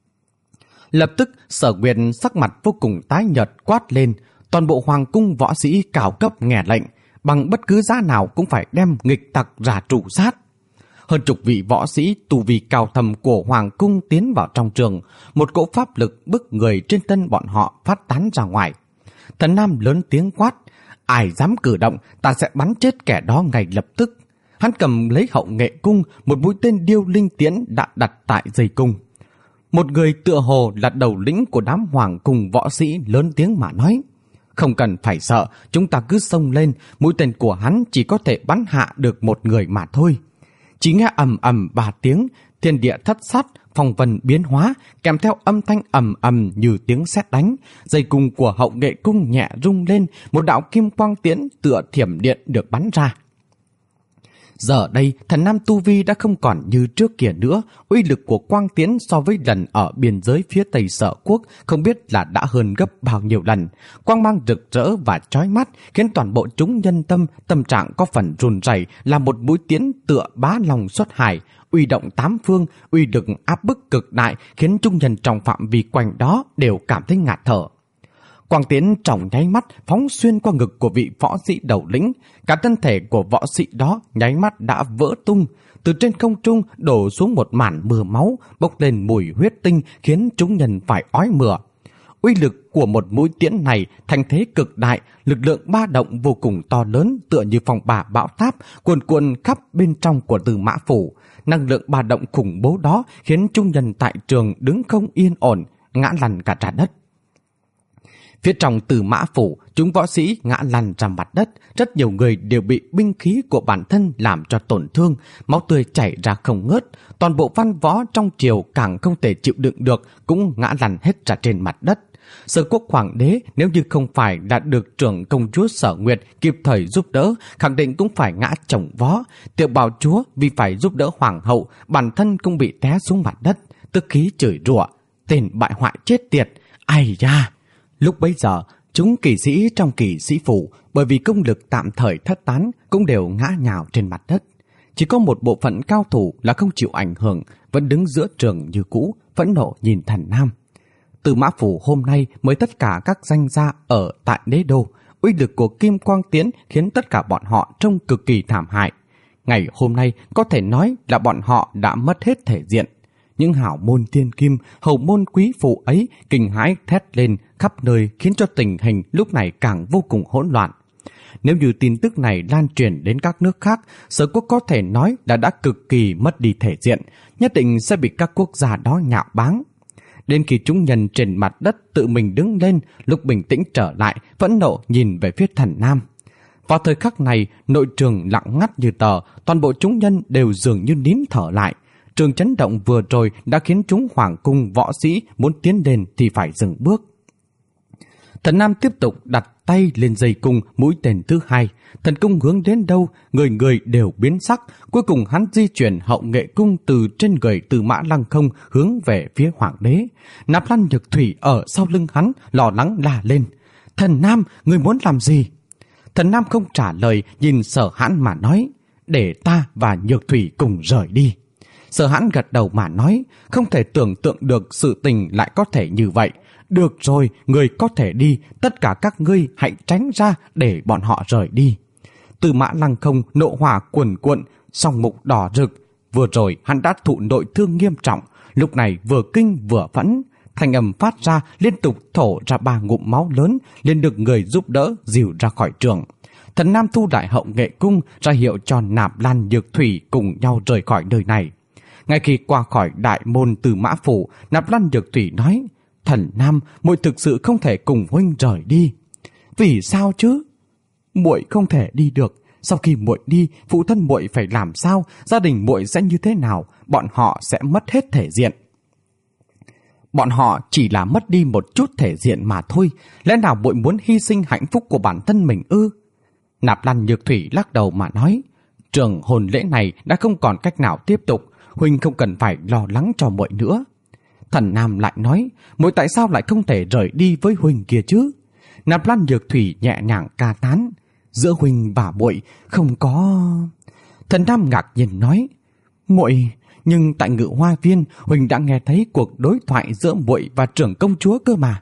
Lập tức Sở Nguyệt sắc mặt vô cùng tái nhợt quát lên: toàn bộ hoàng cung võ sĩ cao cấp nghe lệnh, bằng bất cứ giá nào cũng phải đem nghịch tặc ra tru sát. Hơn chục vị võ sĩ tu vi cao thầm của hoàng cung tiến vào trong trường, một cỗ pháp lực bức người trên thân bọn họ phát tán ra ngoài. Thần Nam lớn tiếng quát: ai dám cử động, ta sẽ bắn chết kẻ đó ngay lập tức. Hắn cầm lấy hậu nghệ cung, một mũi tên điêu linh tiễn đã đặt tại dây cung. Một người tựa hồ là đầu lĩnh của đám hoàng cung võ sĩ lớn tiếng mà nói: không cần phải sợ, chúng ta cứ xông lên, mũi tên của hắn chỉ có thể bắn hạ được một người mà thôi. Chỉ nghe ầm ầm 3 tiếng, thiên địa thất sát, phong vân biến hóa, kèm theo âm thanh ầm ầm như tiếng sét đánh. Dây cung của hậu nghệ cung nhẹ rung lên, một đạo kim quang tiễn tựa thiểm điện được bắn ra. Giờ đây, Thần Nam tu vi đã không còn như trước kia nữa, uy lực của quang tiễn so với lần ở biên giới phía Tây Sở Quốc không biết là đã hơn gấp bao nhiêu lần. Quang mang rực rỡ và chói mắt khiến toàn bộ chúng nhân tâm trạng có phần run rẩy, là một mũi tiễn tựa bá long xuất hải, uy động 8 phương, uy lực áp bức cực đại khiến chúng nhân trong phạm vi quanh đó đều cảm thấy ngạt thở. Quang tiễn trong nháy mắt phóng xuyên qua ngực của vị võ sĩ đầu lĩnh, cả thân thể của võ sĩ đó nháy mắt đã vỡ tung, từ trên không trung đổ xuống một màn mưa máu, bốc lên mùi huyết tinh khiến chúng nhân phải ói mửa. Uy lực của một mũi tiễn này thành thế cực đại, lực lượng ba động vô cùng to lớn, tựa như phong bả bão táp cuồn cuộn khắp bên trong của Tư Mã phủ. Năng lượng ba động khủng bố đó khiến chúng nhân tại trường đứng không yên ổn, ngã lăn cả ra đất. Phía trong Tư Mã phủ, chúng võ sĩ ngã lăn ra mặt đất, rất nhiều người đều bị binh khí của bản thân làm cho tổn thương, máu tươi chảy ra không ngớt. Toàn bộ văn võ trong triều càng không thể chịu đựng được, cũng ngã lăn hết ra trên mặt đất. Sở Quốc hoàng đế nếu như không phải đã được trưởng công chúa Sở Nguyệt kịp thời giúp đỡ, khẳng định cũng phải ngã chồng vó. Tiểu Bảo Chúa vì phải giúp đỡ hoàng hậu, bản thân cũng bị té xuống mặt đất, tức khí chửi rủa: tên bại hoại chết tiệt, ai da! Lúc bấy giờ, chúng kỵ sĩ trong kỵ sĩ phủ bởi vì công lực tạm thời thất tán cũng đều ngã nhào trên mặt đất. Chỉ có một bộ phận cao thủ là không chịu ảnh hưởng, vẫn đứng giữa trường như cũ, phẫn nộ nhìn Thần Nam. Từ Mã Phủ hôm nay mới tất cả các danh gia ở tại đế đô. Uy lực của Kim Quang Tiễn khiến tất cả bọn họ trông cực kỳ thảm hại. Ngày hôm nay có thể nói là bọn họ đã mất hết thể diện. Những hảo môn thiên kim, hầu môn quý phụ ấy kinh hãi thét lên khắp nơi, khiến cho tình hình lúc này càng vô cùng hỗn loạn. Nếu như tin tức này lan truyền đến các nước khác, Sở Quốc có thể nói là đã cực kỳ mất đi thể diện, nhất định sẽ bị các quốc gia đó nhạo báng. Đến khi chúng nhân trên mặt đất tự mình đứng lên, lúc bình tĩnh trở lại, phẫn nộ nhìn về phía Thần Nam. Vào thời khắc này, nội trường lặng ngắt như tờ, toàn bộ chúng nhân đều dường như nín thở lại. Trường chấn động vừa rồi đã khiến chúng hoàng cung võ sĩ muốn tiến lên thì phải dừng bước. Thần Nam tiếp tục đặt tay lên dây cung mũi tên thứ hai. Thần cung hướng đến đâu, người người đều biến sắc. Cuối cùng hắn di chuyển hậu nghệ cung từ trên người Tư Mã Lăng Không hướng về phía hoàng đế. Nạp Lan Nhược Thủy ở sau lưng hắn lo lắng la lên: "Thần Nam, người muốn làm gì?" Thần Nam không trả lời, nhìn Sở Hãn mà nói: "Để ta và Nhược Thủy cùng rời đi." Sở Hãn gật đầu mà nói: "Không thể tưởng tượng được sự tình lại có thể như vậy. Được rồi, người có thể đi, tất cả các ngươi hãy tránh ra để bọn họ rời đi." Tư Mã Lăng Không nộ hỏa cuồn cuộn, song mục đỏ rực. Vừa rồi hắn đã thụ nội thương nghiêm trọng, lúc này vừa kinh vừa phẫn, thanh âm phát ra liên tục thổ ra 3 ngụm máu lớn, liền được người giúp đỡ dìu ra khỏi trường. Thần Nam thu đại hậu nghệ cung, ra hiệu cho Nạp Lan Nhược Thủy cùng nhau rời khỏi nơi này. Ngay khi qua khỏi đại môn Từ Mã Phủ, Nạp Lan Nhược Thủy nói: "Thần Nam, muội thực sự không thể cùng huynh rời đi." "Vì sao chứ?" "Muội không thể đi được. Sau khi muội đi, phụ thân muội phải làm sao? Gia đình muội sẽ như thế nào? Bọn họ sẽ mất hết thể diện." "Bọn họ chỉ là mất đi một chút thể diện mà thôi. Lẽ nào muội muốn hy sinh hạnh phúc của bản thân mình ư?" Nạp Lan Nhược Thủy lắc đầu mà nói: "Trường hôn lễ này đã không còn cách nào tiếp tục. Huynh không cần phải lo lắng cho muội nữa." Thần Nam lại nói: "Muội tại sao lại không thể rời đi với huynh kia chứ?" Nạp Lan Nhược Thủy nhẹ nhàng ca tán: "Giữa huynh và muội không có..." Thần Nam ngạc nhiên nói: "Muội, nhưng tại Ngự Hoa Viên, huynh đã nghe thấy cuộc đối thoại giữa muội và trưởng công chúa cơ mà."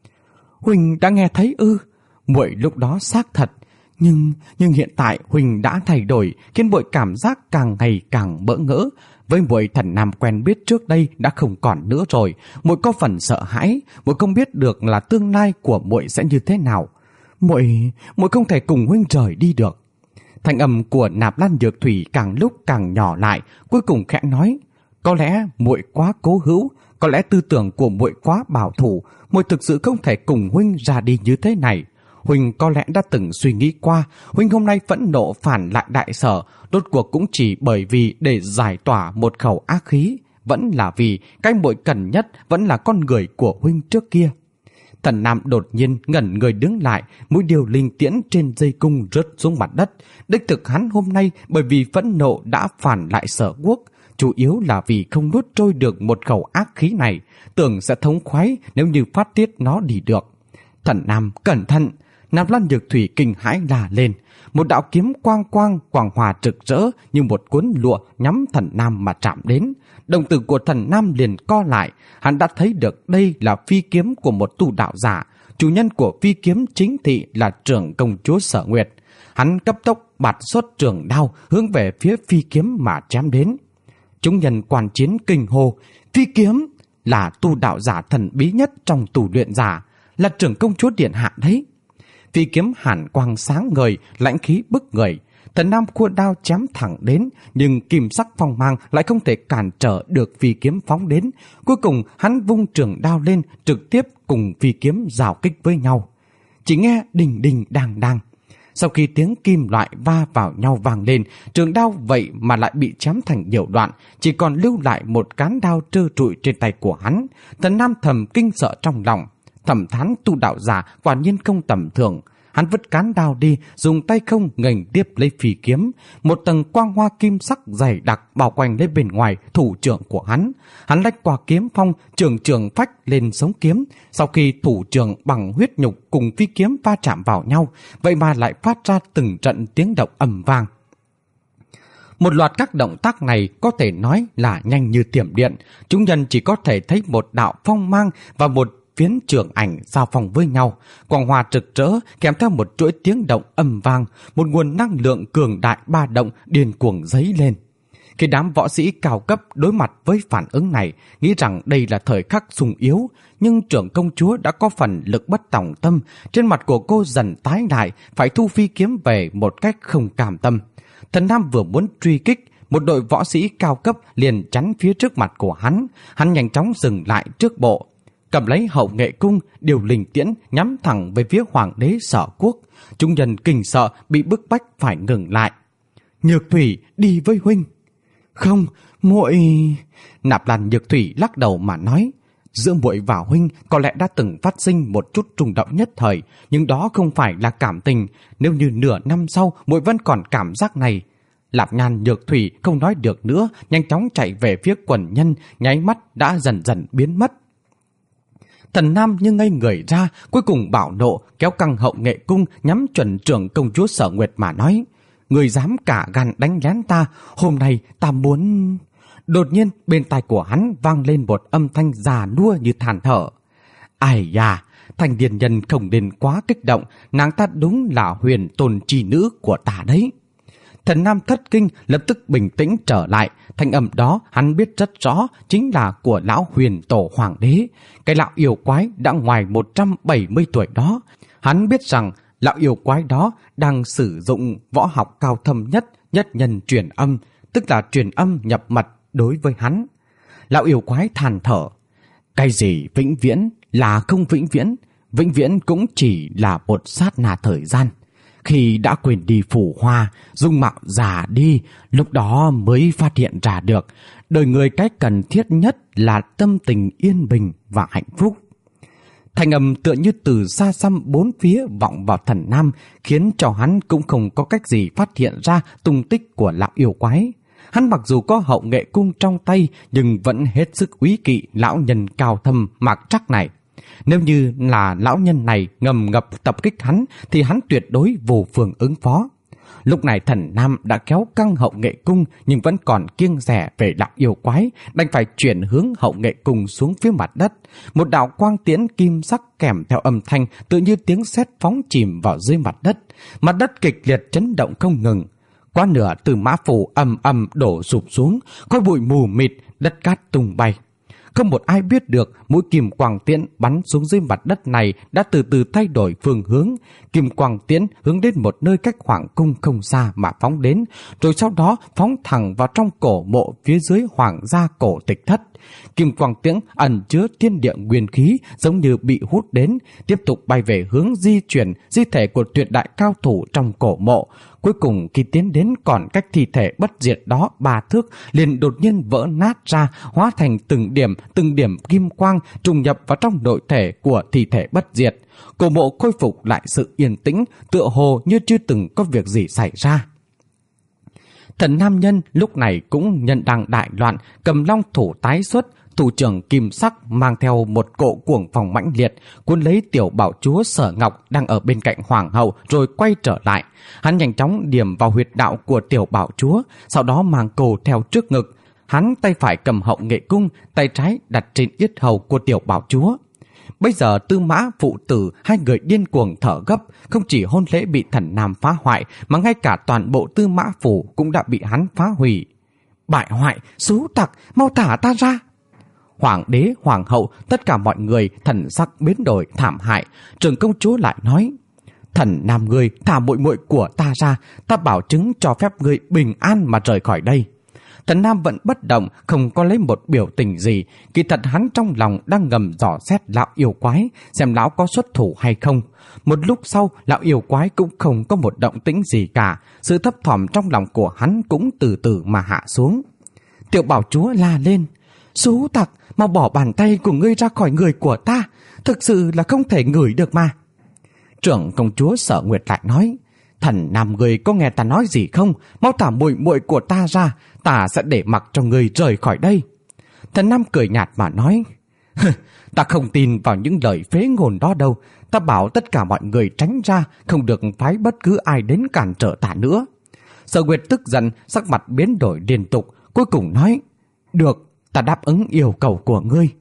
"Huynh đã nghe thấy ư?" "Muội lúc đó xác thật, nhưng hiện tại huynh đã thay đổi, khiến muội cảm giác càng ngày càng bỡ ngỡ. Với muội, Thần Nam quen biết trước đây đã không còn nữa rồi. Muội có phần sợ hãi, muội không biết được là tương lai của muội sẽ như thế nào. Muội không thể cùng huynh rời đi được." Thanh âm của Nạp Lan Nhược Thủy càng lúc càng nhỏ lại, cuối cùng khẽ nói: "Có lẽ muội quá cố hữu, có lẽ tư tưởng của muội quá bảo thủ, muội thực sự không thể cùng huynh ra đi như thế này. Huynh có lẽ đã từng suy nghĩ qua, huynh hôm nay phẫn nộ phản lại đại sở, rốt cuộc cũng chỉ bởi vì để giải tỏa một khẩu ác khí, vẫn là vì cái muội cần nhất vẫn là con người của huynh trước kia." Thần Nam đột nhiên ngẩn người đứng lại, mũi điều linh tiễn trên dây cung rớt xuống mặt đất. Đích thực hắn hôm nay bởi vì phẫn nộ đã phản lại Sở Quốc, chủ yếu là vì không nuốt trôi được một khẩu ác khí này, tưởng sẽ thống khoái nếu như phát tiết nó đi được. "Thần Nam, cẩn thận!" Nạp Lan Nhược Thủy kinh hãi la lên. Một đạo kiếm quang hòa rực rỡ như một cuốn lụa nhắm Thần Nam mà chạm đến. Đồng tử của Thần Nam liền co lại, hắn đã thấy được đây là phi kiếm của một tu đạo giả. Chủ nhân của phi kiếm chính thị là trưởng công chúa Sở Nguyệt. Hắn cấp tốc bạt xuất trường đao hướng về phía phi kiếm mà chém đến. Chúng nhân quan chiến kinh hô: "Phi kiếm là tu đạo giả thần bí nhất trong tu luyện giả, là trưởng công chúa điện hạ đấy." Phi kiếm hàn quang sáng ngời, lãnh khí bức người. Thần Nam khua đao chém thẳng đến, nhưng kim sắc phong mang lại không thể cản trở được phi kiếm phóng đến. Cuối cùng hắn vung trường đao lên, trực tiếp cùng phi kiếm giao kích với nhau. Chỉ nghe đình đình đàng đàng. Sau khi tiếng kim loại va vào nhau vang lên, trường đao vậy mà lại bị chém thành nhiều đoạn, chỉ còn lưu lại một cán đao trơ trụi trên tay của hắn. Thần Nam thầm kinh sợ trong lòng, thầm thán tu đạo giả quả nhiên không tầm thường. Hắn vứt cán đao đi, dùng tay không nghênh tiếp lấy phi kiếm. Một tầng quang hoa kim sắc dày đặc bao quanh lên bên ngoài thủ trưởng của hắn. Hắn lách qua kiếm phong, trường phách lên sống kiếm. Sau khi thủ trưởng bằng huyết nhục cùng phi kiếm va chạm vào nhau, vậy mà lại phát ra từng trận tiếng động ầm vang. Một loạt các động tác này có thể nói là nhanh như thiểm điện. Chúng nhân chỉ có thể thấy một đạo phong mang và một phiến trường ảnh giao phòng với nhau, quang hoa rực rỡ kèm theo một chuỗi tiếng động âm vang, một nguồn năng lượng cường đại ba động điên cuồng dấy lên. Khi đám võ sĩ cao cấp đối mặt với phản ứng này, nghĩ rằng đây là thời khắc sung yếu, nhưng trưởng công chúa đã có phần lực bất tòng tâm, trên mặt của cô dần tái lại, phải thu phi kiếm về một cách không cam tâm. Thần Nam vừa muốn truy kích, một đội võ sĩ cao cấp liền chắn phía trước mặt của hắn nhanh chóng dừng lại trước bộ, cầm lấy hậu nghệ cung, điều linh tiễn nhắm thẳng về phía hoàng đế Sở Quốc. Chúng nhân kinh sợ bị bức bách phải ngừng lại. Nhược Thủy, đi với huynh. Không, muội... Nạp Lan Nhược Thủy lắc đầu mà nói, giữa muội và huynh có lẽ đã từng phát sinh một chút rung động nhất thời, nhưng đó không phải là cảm tình. Nếu như nửa năm sau muội vẫn còn cảm giác này. Lạp Nhan Nhược Thủy không nói được nữa, nhanh chóng chạy về phía quần nhân, nháy mắt đã dần dần biến mất. Thần Nam như ngây người ra, cuối cùng bạo nộ kéo căng hậu nghệ cung nhắm chuẩn trưởng công chúa Sở Nguyệt mà nói, người dám cả gan đánh lén ta, hôm nay ta muốn... Đột nhiên bên tai của hắn vang lên một âm thanh già nua như than thở. Ai da, thanh điền nhân không nên quá kích động, nàng ta đúng là huyền tôn chi nữ của ta đấy. Thần Nam thất kinh, lập tức bình tĩnh trở lại. Thanh âm đó hắn biết rất rõ, chính là của lão huyền tổ hoàng đế. Cái lão yêu quái đã ngoài 170 tuổi đó. Hắn biết rằng lão yêu quái đó đang sử dụng võ học cao thâm nhất, nhất nhân truyền âm, tức là truyền âm nhập mật đối với hắn. Lão yêu quái than thở, cái gì vĩnh viễn là không vĩnh viễn, vĩnh viễn cũng chỉ là một sát na thời gian. Khi đã quên đi phù hoa, dung mạo già đi, lúc đó mới phát hiện ra được đời người cái cần thiết nhất là tâm tình yên bình và hạnh phúc. Thanh âm tựa như từ xa xăm bốn phía vọng vào Thần Nam, khiến cho hắn cũng không có cách gì phát hiện ra tung tích của lão yêu quái. Hắn mặc dù có hậu nghệ cung trong tay, nhưng vẫn hết sức úy kỵ lão nhân cao thâm Mạc Trắc này. Nếu như là lão nhân này ngầm ngập tập kích hắn, thì hắn tuyệt đối vô phương ứng phó. Lúc này Thần Nam đã kéo căng hậu nghệ cung, nhưng vẫn còn kiêng dè về lão yêu quái, đành phải chuyển hướng hậu nghệ cung xuống phía mặt đất. Một đạo quang tiễn kim sắc kèm theo âm thanh tự như tiếng sét phóng chìm vào dưới mặt đất. Mặt đất kịch liệt chấn động không ngừng. Quá nửa từ mã phủ ầm ầm đổ sụp xuống, khói bụi mù mịt, đất cát tung bay. Không một ai biết được mũi kim quang tiễn bắn xuống dưới mặt đất này đã từ từ thay đổi phương hướng. Kim quang tiễn hướng đến một nơi cách hoàng cung không xa mà phóng đến, rồi sau đó phóng thẳng vào trong cổ mộ phía dưới hoàng gia cổ tịch thất. Kim quang tiễn ẩn chứa thiên địa nguyên khí, giống như bị hút đến, tiếp tục bay về hướng di chuyển di thể của tuyệt đại cao thủ trong cổ mộ. Cuối cùng khi tiến đến còn cách thi thể bất diệt đó 3 thước, liền đột nhiên vỡ nát ra, hóa thành từng điểm kim quang trùng nhập vào trong nội thể của thi thể bất diệt. Cổ mộ khôi phục lại sự yên tĩnh, tựa hồ như chưa từng có việc gì xảy ra. Thần nam nhân lúc này cũng nhân đang đại loạn, cầm long thủ tái xuất, thủ trưởng kim sắc mang theo một cỗ cuồng phong mãnh liệt, cuốn lấy tiểu bảo chúa Sở Ngọc đang ở bên cạnh hoàng hậu, rồi quay trở lại. Hắn nhanh chóng điểm vào huyệt đạo của tiểu bảo chúa, sau đó mang cô theo trước ngực. Hắn tay phải cầm hậu nghệ cung, tay trái đặt trên yết hầu của tiểu bảo chúa. Bây giờ Tư Mã phụ tử hai người điên cuồng thở gấp, không chỉ hôn lễ bị Thần Nam phá hoại, mà ngay cả toàn bộ Tư Mã phủ cũng đã bị hắn phá hủy. Bại hoại, xú tặc, mau thả ta ra! Hoàng đế, hoàng hậu, tất cả mọi người thần sắc biến đổi thảm hại. Trưởng công chúa lại nói, Thần Nam ngươi thả muội muội của ta ra, ta bảo chứng cho phép ngươi bình an mà rời khỏi đây. Thần Nam vẫn bất động, không có lấy một biểu tình gì. Kỳ thật hắn trong lòng đang ngầm dò xét lão yêu quái, xem lão có xuất thủ hay không. Một lúc sau, lão yêu quái cũng không có một động tĩnh gì cả. Sự thấp thỏm trong lòng của hắn cũng từ từ mà hạ xuống. Tiểu bảo chúa la lên, xú tặc, mau bỏ bàn tay của ngươi ra khỏi người của ta, thực sự là không thể ngửi được mà. Trưởng công chúa Sở Nguyệt lại nói, Thần Nam ngươi có nghe ta nói gì không? Mau thả muội muội của ta ra, ta sẽ để mặc cho ngươi rời khỏi đây. Thần Nam cười nhạt mà nói, ta không tin vào những lời phế ngôn đó đâu. Ta bảo tất cả mọi người tránh ra, không được phái bất cứ ai đến cản trở ta nữa. Sở Nguyệt tức giận, sắc mặt biến đổi liên tục, cuối cùng nói, được, ta đáp ứng yêu cầu của ngươi.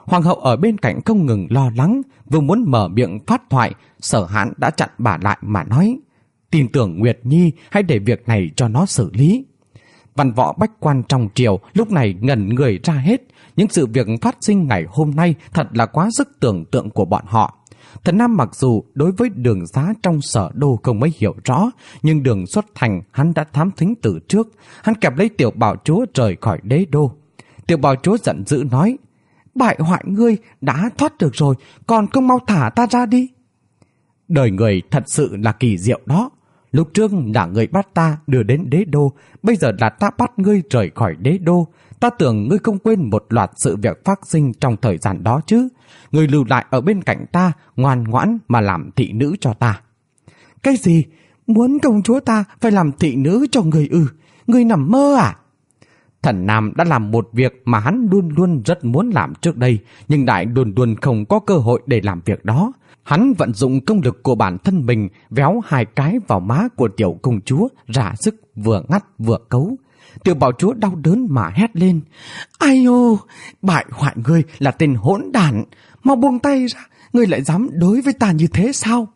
Hoàng hậu ở bên cạnh không ngừng lo lắng, vừa muốn mở miệng phát thoại, Sở Hãn đã chặn bà lại mà nói: tin tưởng Nguyệt Nhi, hãy để việc này cho nó xử lý. Văn võ bách quan trong triều lúc này ngẩn người ra hết. Những sự việc phát sinh ngày hôm nay thật là quá sức tưởng tượng của bọn họ. Thần Nam mặc dù đối với đường xá trong Sở Đô không mấy hiểu rõ, nhưng đường xuất thành hắn đã thám thính từ trước. Hắn kẹp lấy Tiểu Bảo Chúa rời khỏi đế đô. Tiểu Bảo Chúa giận dữ nói: bại hoại ngươi đã thoát được rồi, còn không mau thả ta ra đi. Đời người thật sự là kỳ diệu đó. Lúc trước là ngươi bắt ta đưa đến đế đô, bây giờ là ta bắt ngươi rời khỏi đế đô. Ta tưởng ngươi không quên một loạt sự việc phát sinh trong thời gian đó chứ. Ngươi lưu lại ở bên cạnh ta, ngoan ngoãn mà làm thị nữ cho ta. Cái gì? Muốn công chúa ta phải làm thị nữ cho ngươi ư? Ngươi nằm mơ à? Thần Nam đã làm một việc mà hắn luôn luôn rất muốn làm trước đây, nhưng lại luôn luôn không có cơ hội để làm việc đó. Hắn vận dụng công lực của bản thân mình, véo 2 cái vào má của tiểu công chúa, ra sức vừa ngắt vừa cấu. Tiểu Bảo Chúa đau đớn mà hét lên: ai ô, bại hoại ngươi là tên hỗn đản, mau buông tay ra, ngươi lại dám đối với ta như thế sao?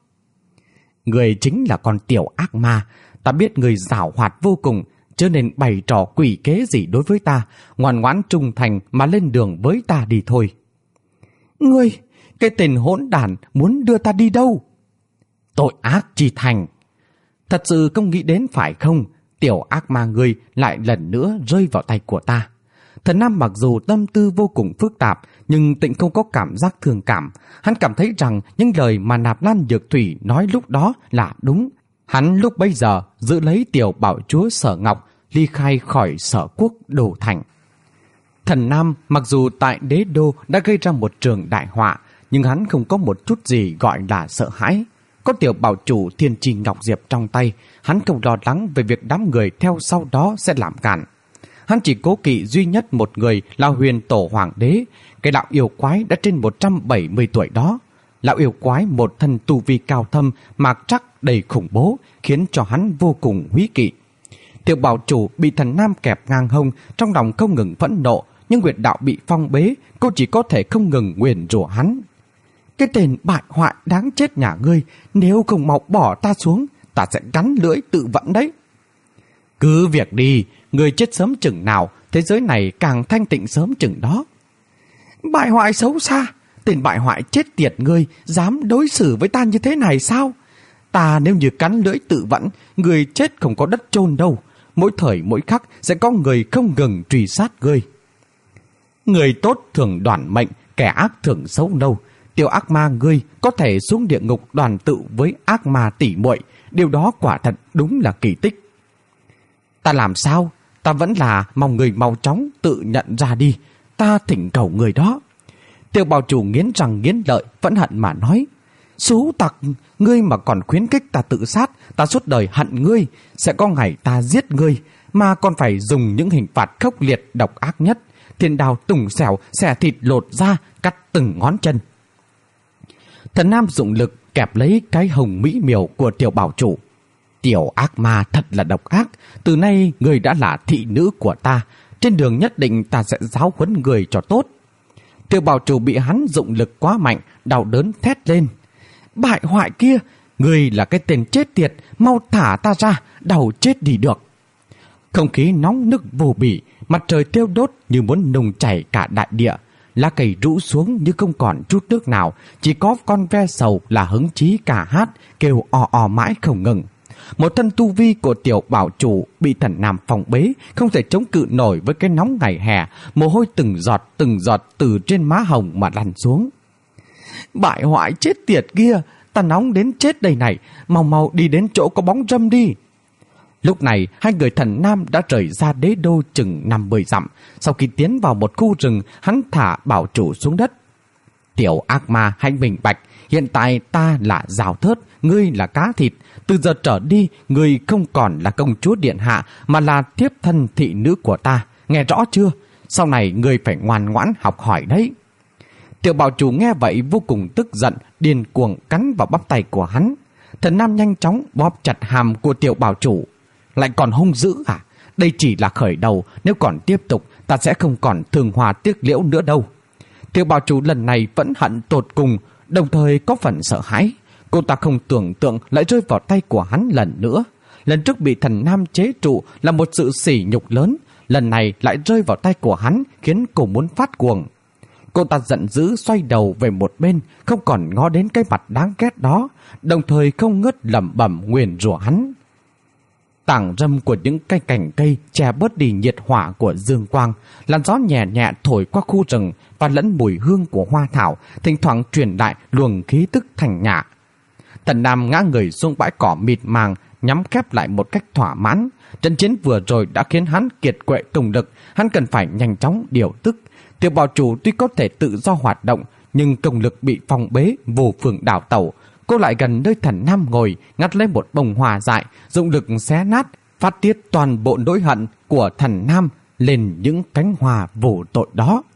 Ngươi chính là con tiểu ác ma, ta biết ngươi giảo hoạt vô cùng, cho nên bày trò quỷ kế gì đối với ta, ngoan ngoãn trung thành mà lên đường với ta đi thôi. Ngươi, cái tên hỗn đản muốn đưa ta đi đâu? Tội ác chi thành. Thật sự không nghĩ đến phải không? Tiểu ác ma ngươi lại lần nữa rơi vào tay của ta. Thần Nam mặc dù tâm tư vô cùng phức tạp, nhưng Tịnh không có cảm giác thương cảm. Hắn cảm thấy rằng những lời mà Nạp Lan Nhược Thủy nói lúc đó là đúng. Hắn lúc bấy giờ giữ lấy Tiểu Bảo Chúa Sở Ngọc, ly khai khỏi Sở Quốc Đồ Thành. Thần Nam mặc dù tại đế đô đã gây ra một trường đại họa, nhưng hắn không có một chút gì gọi là sợ hãi. Có Tiểu Bảo Chủ Thiên Trì Ngọc Diệp trong tay, hắn không lo lắng về việc đám người theo sau đó sẽ làm cản. Hắn chỉ cố kỵ duy nhất một người là Huyền Tổ Hoàng Đế, cái lão yêu quái đã trên 170 tuổi đó. Lão yêu quái một thân tu vi cao thâm, mạc trắc đầy khủng bố, khiến cho hắn vô cùng húy kỵ. Tiểu Bảo Chủ bị Thần Nam kẹp ngang hông, trong lòng không ngừng phẫn nộ, nhưng huyệt đạo bị phong bế, cô chỉ có thể không ngừng nguyền rủa hắn. Cái tên bại hoại đáng chết nhà ngươi, nếu không mau bỏ ta xuống, ta sẽ gắn lưỡi tự vẫn đấy. Cứ việc đi, ngươi chết sớm chừng nào, thế giới này càng thanh tịnh sớm chừng đó. Bại hoại xấu xa, tên bại hoại chết tiệt ngươi, dám đối xử với ta như thế này sao? Ta nếu như cắn lưỡi tự vẫn, ngươi chết không có đất chôn đâu. Mỗi thời mỗi khắc sẽ có người không ngừng truy sát ngươi. Người tốt thường đoàn mệnh, kẻ ác thường xấu nâu. Tiểu ác ma ngươi có thể xuống địa ngục đoàn tụ với ác ma tỷ muội, điều đó quả thật đúng là kỳ tích. Ta làm sao? Ta vẫn là mong người mau chóng tự nhận ra đi. Ta thỉnh cầu người đó. Tiểu Bảo Chủ nghiến răng nghiến lợi, phẫn hận mà nói: Xú tặc, ngươi mà còn khuyến khích ta tự sát, ta suốt đời hận ngươi. Sẽ có ngày ta giết ngươi, mà còn phải dùng những hình phạt khốc liệt độc ác nhất. Thiên đao tùng xẻo, xẻ thịt lột da, cắt từng ngón chân. Thần Nam dụng lực kẹp lấy cái hồng mỹ miều của Tiểu Bảo Chủ. Tiểu ác ma thật là độc ác, từ nay người đã là thị nữ của ta, trên đường nhất định ta sẽ giáo huấn người cho tốt. Tiểu Bảo Chủ bị hắn dụng lực quá mạnh, đau đớn thét lên: Bại hoại kia, người là cái tên chết tiệt, mau thả ta ra, đau chết đi được. Không khí nóng nức vô bỉ, mặt trời tiêu đốt như muốn nung chảy cả đại địa. Lá cây rũ xuống như không còn chút nước nào, chỉ có con ve sầu là hứng chí cả hát, kêu ò ò mãi không ngừng. Một thân tu vi của Tiểu Bảo Chủ bị Thần Nam phòng bế, không thể chống cự nổi với cái nóng ngày hè, mồ hôi từng giọt từ trên má hồng mà lăn xuống. Bại hoại chết tiệt kia, ta nóng đến chết đây này, mau mau đi đến chỗ có bóng râm đi. Lúc này, hai người Thần Nam đã rời ra đế đô chừng 50 dặm. Sau khi tiến vào một khu rừng, hắn thả Bảo Chủ xuống đất. Tiểu ác ma, hãy minh bạch, hiện tại ta là rào thớt, ngươi là cá thịt. Từ giờ trở đi, ngươi không còn là công chúa điện hạ, mà là thiếp thân thị nữ của ta. Nghe rõ chưa? Sau này ngươi phải ngoan ngoãn học hỏi đấy. Tiểu Bảo Chủ nghe vậy vô cùng tức giận, điên cuồng cắn vào bắp tay của hắn. Thần Nam nhanh chóng bóp chặt hàm của Tiểu Bảo Chủ. Lại còn hung dữ à? Đây chỉ là khởi đầu, nếu còn tiếp tục ta sẽ không còn thường hòa tiếc liễu nữa đâu. Tiểu bảo chủ lần này vẫn hận tột cùng, đồng thời có phần sợ hãi. Cô ta không tưởng tượng lại rơi vào tay của hắn lần nữa. Lần trước bị thần nam chế trụ là một sự sỉ nhục lớn, lần này lại rơi vào tay của hắn khiến cô muốn phát cuồng. Cô ta giận dữ xoay đầu về một bên, không còn ngó đến cái mặt đáng ghét đó, đồng thời không ngớt lẩm bẩm nguyền rủa hắn. Tảng râm của những cây cành cây che bớt đi nhiệt hỏa của dương quang, làn gió nhẹ nhẹ thổi qua khu rừng và lẫn mùi hương của hoa thảo, thỉnh thoảng truyền lại luồng khí tức thành nhã. Thần nam ngã người xuống bãi cỏ mịt màng, nhắm khép lại một cách thỏa mãn. Trận chiến vừa rồi đã khiến hắn kiệt quệ công lực, hắn cần phải nhanh chóng điều tức. Tiểu bảo chủ tuy có thể tự do hoạt động, nhưng công lực bị phong bế, vô phương đảo tẩu. Cô lại gần nơi thần nam ngồi, ngắt lấy một bông hoa dại, dụng lực xé nát, phát tiết toàn bộ nỗi hận của thần nam lên những cánh hoa vô tội đó.